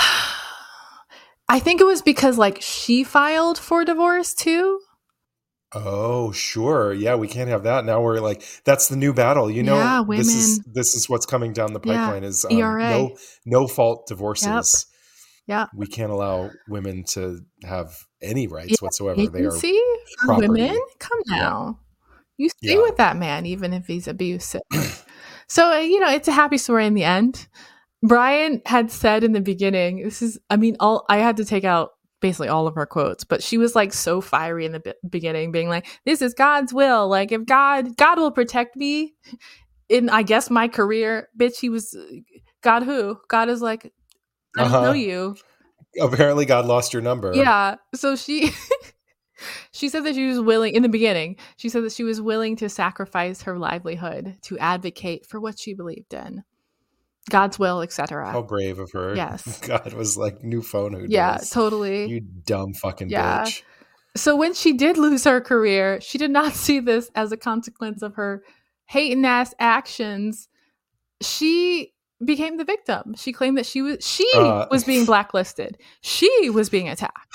I think it was because like she filed for divorce too. Oh, sure. Yeah, we can't have that. Now we're like, that's the new battle. You know, Yeah, this is women. this is what's coming down the Yeah, pipeline is um, E R A. no no fault divorces. Yeah. We can't allow women to have any rights Yeah, whatsoever. They are agency for property. women. Come Yeah. now, you stay Yeah. with that man even if he's abusive. So uh, you know, it's a happy story in the end. Brian had said in the beginning, this is, I mean, all I had to take out basically all of her quotes, but she was like so fiery in the be- beginning, being like, "This is God's will. Like, if God, God will protect me in, I guess, my career." Bitch, he was God. Who? God is like, I don't know Uh-huh. you. Apparently, God lost your number. Yeah. So she she said that she was willing in the beginning. She said that she was willing to sacrifice her livelihood to advocate for what she believed in, God's will, et cetera. How brave of her. Yes. God was like, new phone, who Yeah, does? totally. You dumb fucking Yeah. bitch. So when she did lose her career, she did not see this as a consequence of her hating ass actions. She became the victim. She claimed that she was she Uh, was being blacklisted. She was being attacked.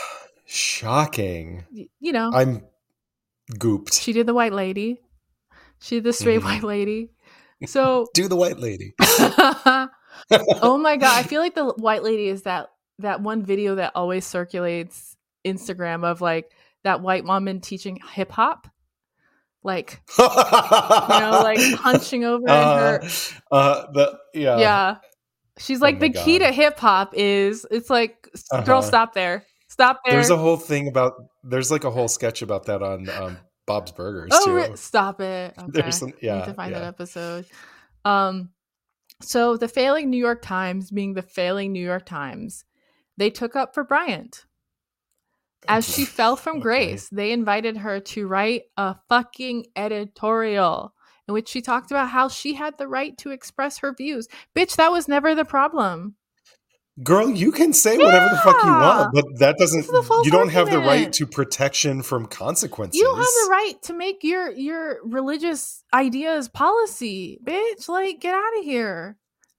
Shocking. Y- You know, I'm gooped. she did the white lady. She did the straight Mhm. white lady. So Do the white lady. oh my god, I feel like the white lady is that that one video that always circulates Instagram of like that white woman teaching hip hop, like you know, like hunching over in her. Uh, uh, the, yeah. Yeah, she's like Oh my the key God. to hip hop is it's like s- girl, Uh-huh. stop there, stop there. There's a whole thing about, there's like a whole sketch about that on um, Bob's Burgers oh, too. re- stop it. Okay, There's some- I need yeah, to find yeah. that episode. Um, so the failing New York Times, being the failing New York Times, they took up for Bryant. As she fell from Okay. grace, they invited her to write a fucking editorial in which she talked about how she had the right to express her views. Bitch, that was never the problem. Girl, you can say whatever the fuck you Yeah. want, but that doesn't, This is a false you don't have the right argument. to protection from consequences. You don't have the right to make your your religious ideas policy, bitch. Like, get out of here.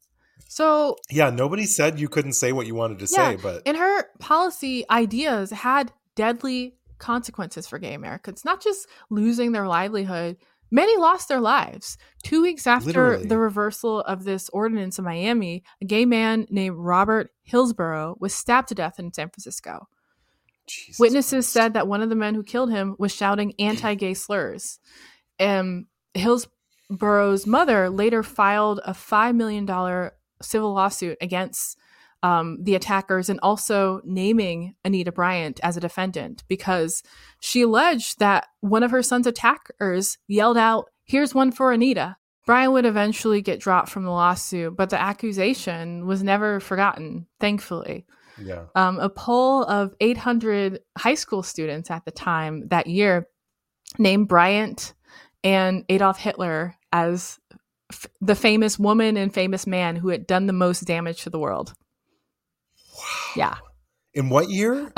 So Yeah, nobody said you couldn't say what you wanted to Yeah, say, but and her policy ideas had deadly consequences for gay Americans, not just losing their livelihood. Many lost their lives. Two weeks after Literally. the reversal of this ordinance in Miami, a gay man named Robert Hillsborough was stabbed to death in San Francisco. Jesus Witnesses Christ. said that one of the men who killed him was shouting anti-gay slurs. Um, Hillsborough's mother later filed a five million dollars civil lawsuit against um, the attackers and also naming Anita Bryant as a defendant because she alleged that one of her son's attackers yelled out, "Here's one for Anita." Bryant would eventually get dropped from the lawsuit, but the accusation was never forgotten, thankfully. Yeah. Um, a poll of eight hundred high school students at the time that year named Bryant and Adolf Hitler as f- the famous woman and famous man who had done the most damage to the world. Wow. Yeah. In what year?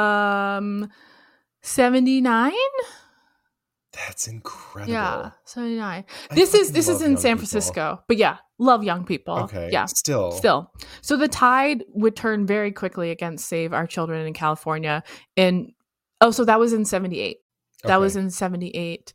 Um, seventy-nine? That's incredible. Yeah, seventy-nine. I This is fucking this is love in young San people. Francisco. But yeah, love young people. Okay. Yeah. Still. Still. So the tide would turn very quickly against Save Our Children in California. And oh, so that was in seventy-eight. That Okay. was in seventy-eight.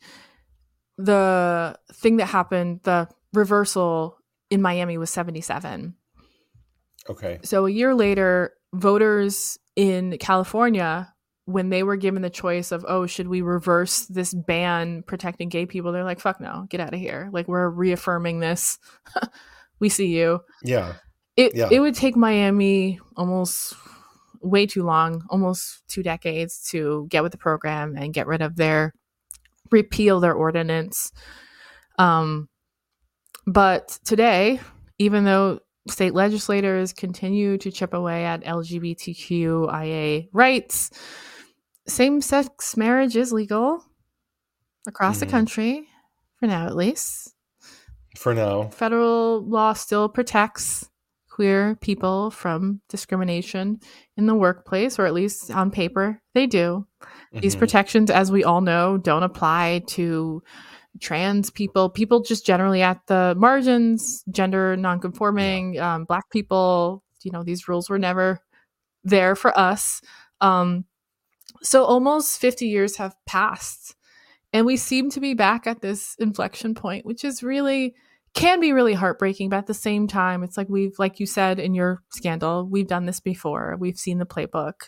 The thing that happened, the reversal in Miami was seventy-seven. Okay. So a year later, voters in California, when they were given the choice of, oh, should we reverse this ban protecting gay people? They're like, fuck no, get out of here. Like, we're reaffirming this. We see you. Yeah. It Yeah. it would take Miami almost way too long, almost two decades to get with the program and get rid of their, repeal their ordinance. Um, but today, even though state legislators continue to chip away at L G B T Q I A rights, same-sex marriage is legal across Mm-hmm. the country, for now at least. For now. Federal law still protects queer people from discrimination in the workplace, or at least on paper, they do. Mm-hmm. These protections, as we all know, don't apply to trans people, people just generally at the margins, gender nonconforming, yeah. um, Black people. You know, these rules were never there for us. Um, so almost fifty years have passed, and we seem to be back at this inflection point, which is really can be really heartbreaking. But at the same time, it's like we've, like you said in your scandal, we've done this before. We've seen the playbook.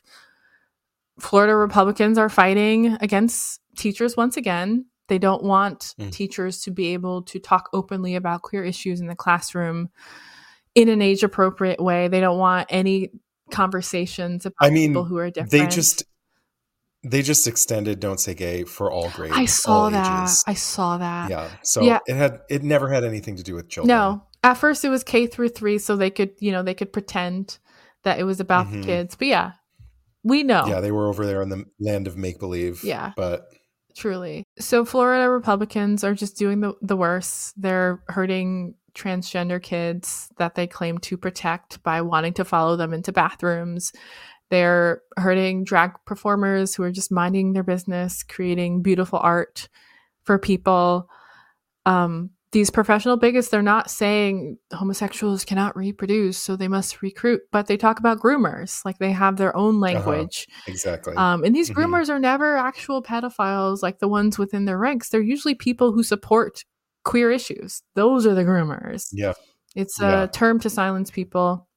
Florida Republicans are fighting against teachers once again. They don't want mm. teachers to be able to talk openly about queer issues in the classroom in an age-appropriate way. They don't want any conversations about I mean, people who are different. They just they just extended "Don't Say Gay" for all grades. I saw all that. Ages. I saw that. Yeah. So yeah. it had it never had anything to do with children. No. At first, it was K through three, so they could you know they could pretend that it was about mm-hmm. the kids. But yeah, we know. Yeah, they were over there in the land of make believe. Yeah, but. Truly. So Florida Republicans are just doing the, the worst. They're hurting transgender kids that they claim to protect by wanting to follow them into bathrooms. They're hurting drag performers who are just minding their business, creating beautiful art for people. Um, these professional bigots, they're not saying homosexuals cannot reproduce, so they must recruit, but they talk about groomers. Like they have their own language. Uh-huh. Exactly. Um, and these mm-hmm. groomers are never actual pedophiles like the ones within their ranks. They're usually people who support queer issues. Those are the groomers. Yeah. It's a yeah. term to silence people.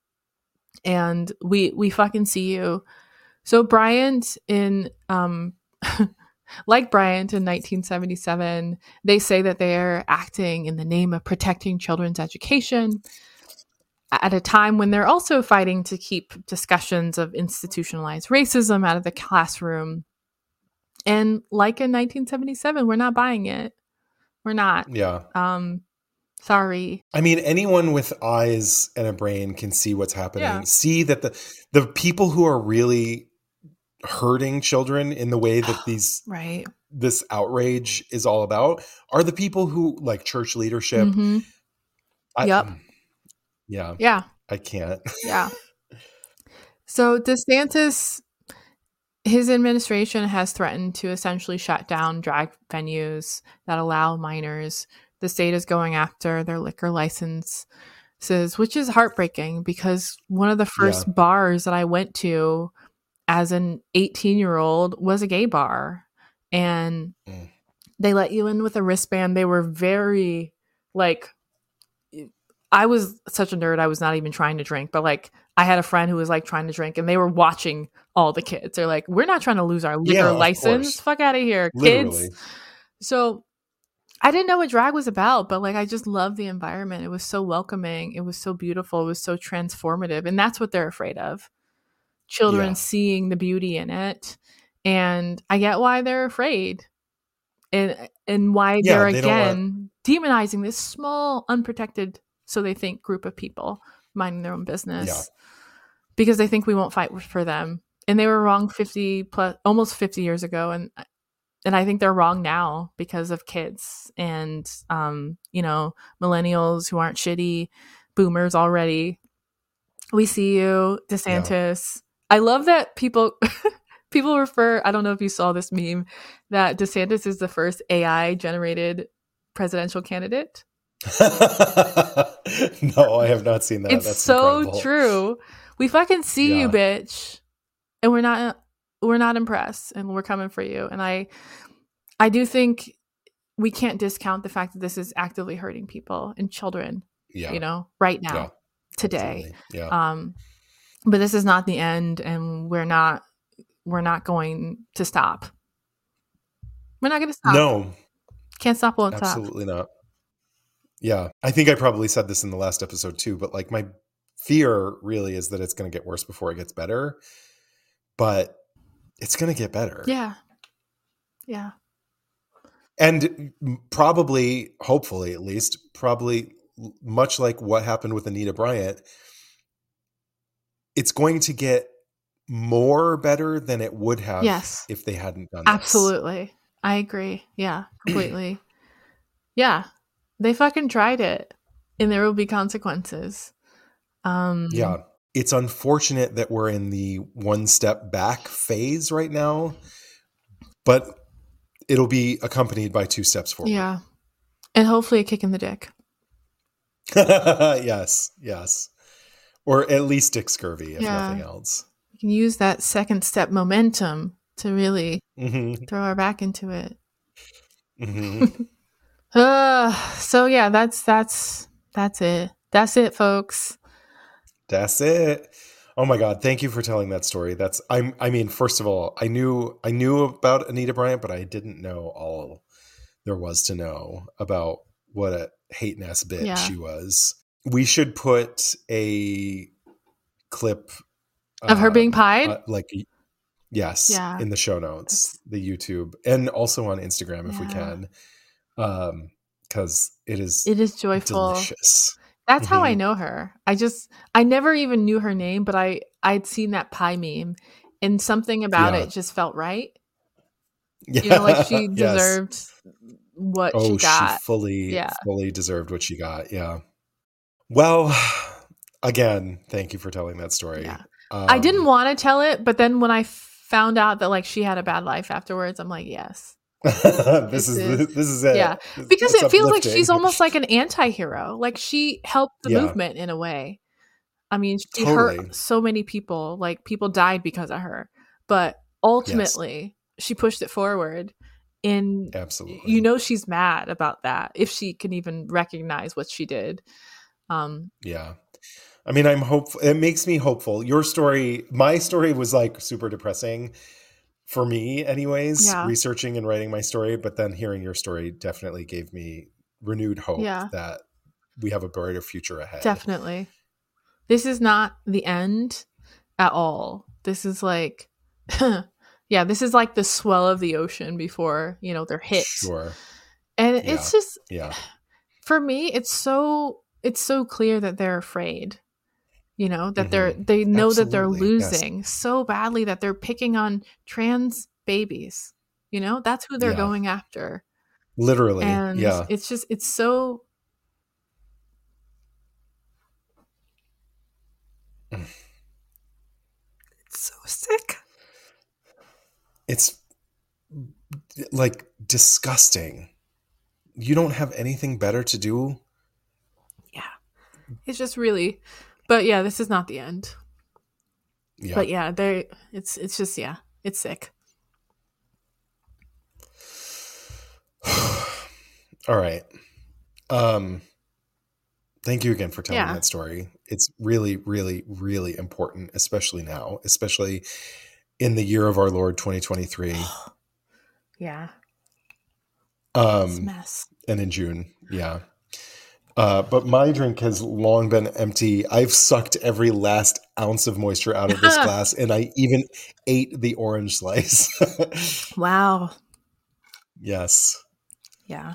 And we we fucking see you. So Bryant in um like Bryant in nineteen seventy-seven, they say that they are acting in the name of protecting children's education at a time when they're also fighting to keep discussions of institutionalized racism out of the classroom. And like in nineteen seventy-seven, we're not buying it. We're not. Yeah. Um, sorry. I mean, anyone with eyes and a brain can see what's happening. Yeah. See that the the people who are really hurting children in the way that these right this outrage is all about are the people who like church leadership. Mm-hmm. I, yep. Yeah. Yeah. I can't. Yeah. So DeSantis, his administration has threatened to essentially shut down drag venues that allow minors. The state is going after their liquor licenses, which is heartbreaking because one of the first yeah. bars that I went to as an eighteen-year-old was a gay bar. And mm. they let you in with a wristband. They were very, like, I was such a nerd. I was not even trying to drink. But, like, I had a friend who was, like, trying to drink. And they were watching all the kids. They're like, we're not trying to lose our liquor yeah, license. Fuck out of here, Literally. Kids. So I didn't know what drag was about. But, like, I just loved the environment. It was so welcoming. It was so beautiful. It was so transformative. And that's what they're afraid of. Children yeah. seeing the beauty in it. And I get why they're afraid. And and why yeah, they're they again demonizing this small, unprotected, so they think, group of people minding their own business. Yeah. Because they think we won't fight for them. And they were wrong fifty plus almost fifty years ago. And and I think they're wrong now because of kids and um, you know, millennials who aren't shitty, boomers already. We see you, DeSantis. Yeah. I love that people people refer, I don't know if you saw this meme, that DeSantis is the first A I generated presidential candidate. No, I have not seen that. It's That's so incredible. True. We fucking see yeah. you, bitch. And we're not we're not impressed, and we're coming for you. And I I do think we can't discount the fact that this is actively hurting people and children. Yeah. You know, right now, yeah. today. Absolutely. Yeah. Um but this is not the end, and we're not we're not going to stop. We're not going to stop. No. Can't stop, won't stop. Absolutely not. Yeah. I think I probably said this in the last episode too, but like my fear really is that it's going to get worse before it gets better. But it's going to get better. Yeah. Yeah. And probably, hopefully at least, probably much like what happened with Anita Bryant, it's going to get more better than it would have Yes. if they hadn't done this. Absolutely. I agree. Yeah, completely. Yeah. They fucking tried it, and there will be consequences. Um, Yeah. It's unfortunate that we're in the one step back phase right now, but it'll be accompanied by two steps forward. Yeah. And hopefully a kick in the dick. Yes. Yes. Or at least Dick Scurvy, if Yeah. nothing else. We can use that second step momentum to really Mm-hmm. throw our back into it. Mm-hmm. Uh, so yeah, that's that's that's it. That's it, folks. That's it. Oh my God. Thank you for telling that story. That's, I'm, I mean, first of all, I knew, I knew about Anita Bryant, but I didn't know all there was to know about what a hating ass bitch Yeah. she was. We should put a clip Of her uh, being pied? uh, like, yes, Yeah. in the show notes, the YouTube, and also on Instagram if we Yeah. can. Um, cause it is It is joyful. delicious. That's how I Mhm. know her. I just I never even knew her name, but I I'd seen that pie meme, and something about Yeah. it just felt right. Yeah. You know, like she Yes. deserved what Oh, she got. fully, Yeah. fully deserved what she got. Yeah. Well, again, thank you for telling that story. Yeah. Um, I didn't want to tell it, but then when I found out that like she had a bad life afterwards, I'm like, yes. this This is is- this is it. Yeah. This- Because it's it feels like uplifting. she's almost like an anti-hero. Like she helped the Yeah. movement in a way. I mean, she Totally. hurt so many people. Like people died because of her. But ultimately, she pushed it forward. And Absolutely. you know she's mad about that if she can even recognize what she did. Um, Yeah. I mean, I'm hopeful. It makes me hopeful. Your story, my story was like super depressing for me anyways, Yeah. researching and writing my story. But then hearing your story definitely gave me renewed hope Yeah. that we have a brighter future ahead. Definitely. This is not the end at all. This is like, yeah, this is like the swell of the ocean before, you know, they're hit. Sure. And Yeah. it's just, Yeah. for me, it's so, it's so clear that they're afraid, you know, that they're, Mhm. they know that they're Absolutely, yes. losing so badly that they're picking on trans babies, you know, that's who they're Yeah. going after. Literally. And yeah. it's just, it's so, it's so sick. It's like disgusting. You don't have anything better to do. Yeah. It's just really, but yeah, this is not the end. Yeah. But yeah, they it's it's just yeah, it's sick. All right. Um, thank you again for telling Yeah. that story. It's really, really, really important, especially now, especially in the year of our Lord twenty twenty-three. Yeah. It's a Um, mess. and in June. Yeah. Uh, but my drink has long been empty. I've sucked every last ounce of moisture out of this glass, and I even ate the orange slice. Wow. Yes. Yeah.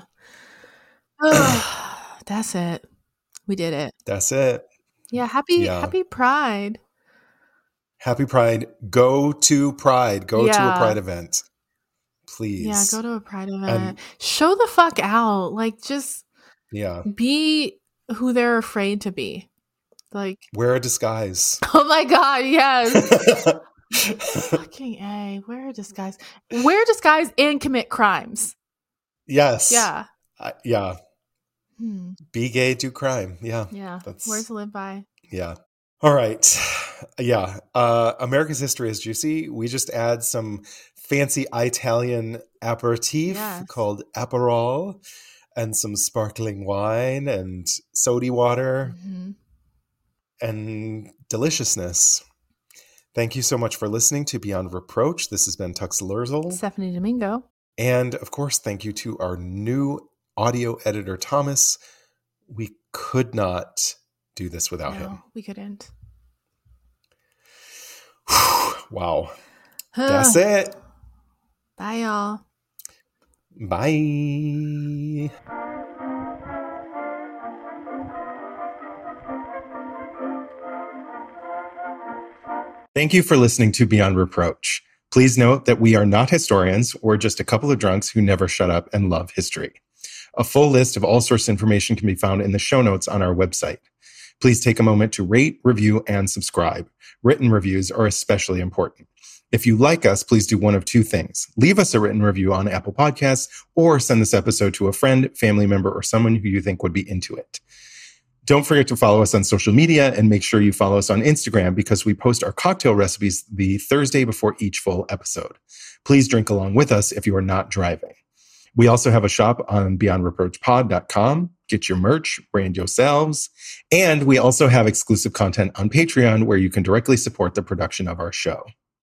That's it. We did it. That's it. Yeah, happy Yeah. happy Pride. Happy Pride. Go to Pride. Go to Yeah. a Pride event. Please. Yeah, go to a Pride event. Show the fuck out. Like just Yeah. be who they're afraid to be. Like, Wear a disguise. oh my god, yes. Fucking A. Wear a disguise. Wear a disguise and commit crimes. Yes. Yeah. Uh, yeah. Hmm. Be gay, do crime. Yeah. Yeah. That's- Words to live by. Yeah. All right. Yeah. Uh, America's history is juicy. We just add some fancy Italian aperitif Yes. called Aperol and some sparkling wine and soda water hmm and deliciousness. Thank you so much for listening to Beyond Reproach. This has been Tux Lurzel. Stephanie Domingo. And of course, thank you to our new audio editor, Thomas. We could not do this without No, we couldn't. him. Wow. That's it. Bye, y'all. Bye. Thank you for listening to Beyond Reproach. Please note that we are not historians. We're just a couple of drunks who never shut up and love history. A full list of all source information can be found in the show notes on our website. Please take a moment to rate, review, and subscribe. Written reviews are especially important. If you like us, please do one of two things. Leave us a written review on Apple Podcasts or send this episode to a friend, family member, or someone who you think would be into it. Don't forget to follow us on social media and make sure you follow us on Instagram because we post our cocktail recipes the Thursday before each full episode. Please drink along with us if you are not driving. We also have a shop on beyond reproach pod dot com. Get your merch, brand yourselves. And we also have exclusive content on Patreon where you can directly support the production of our show.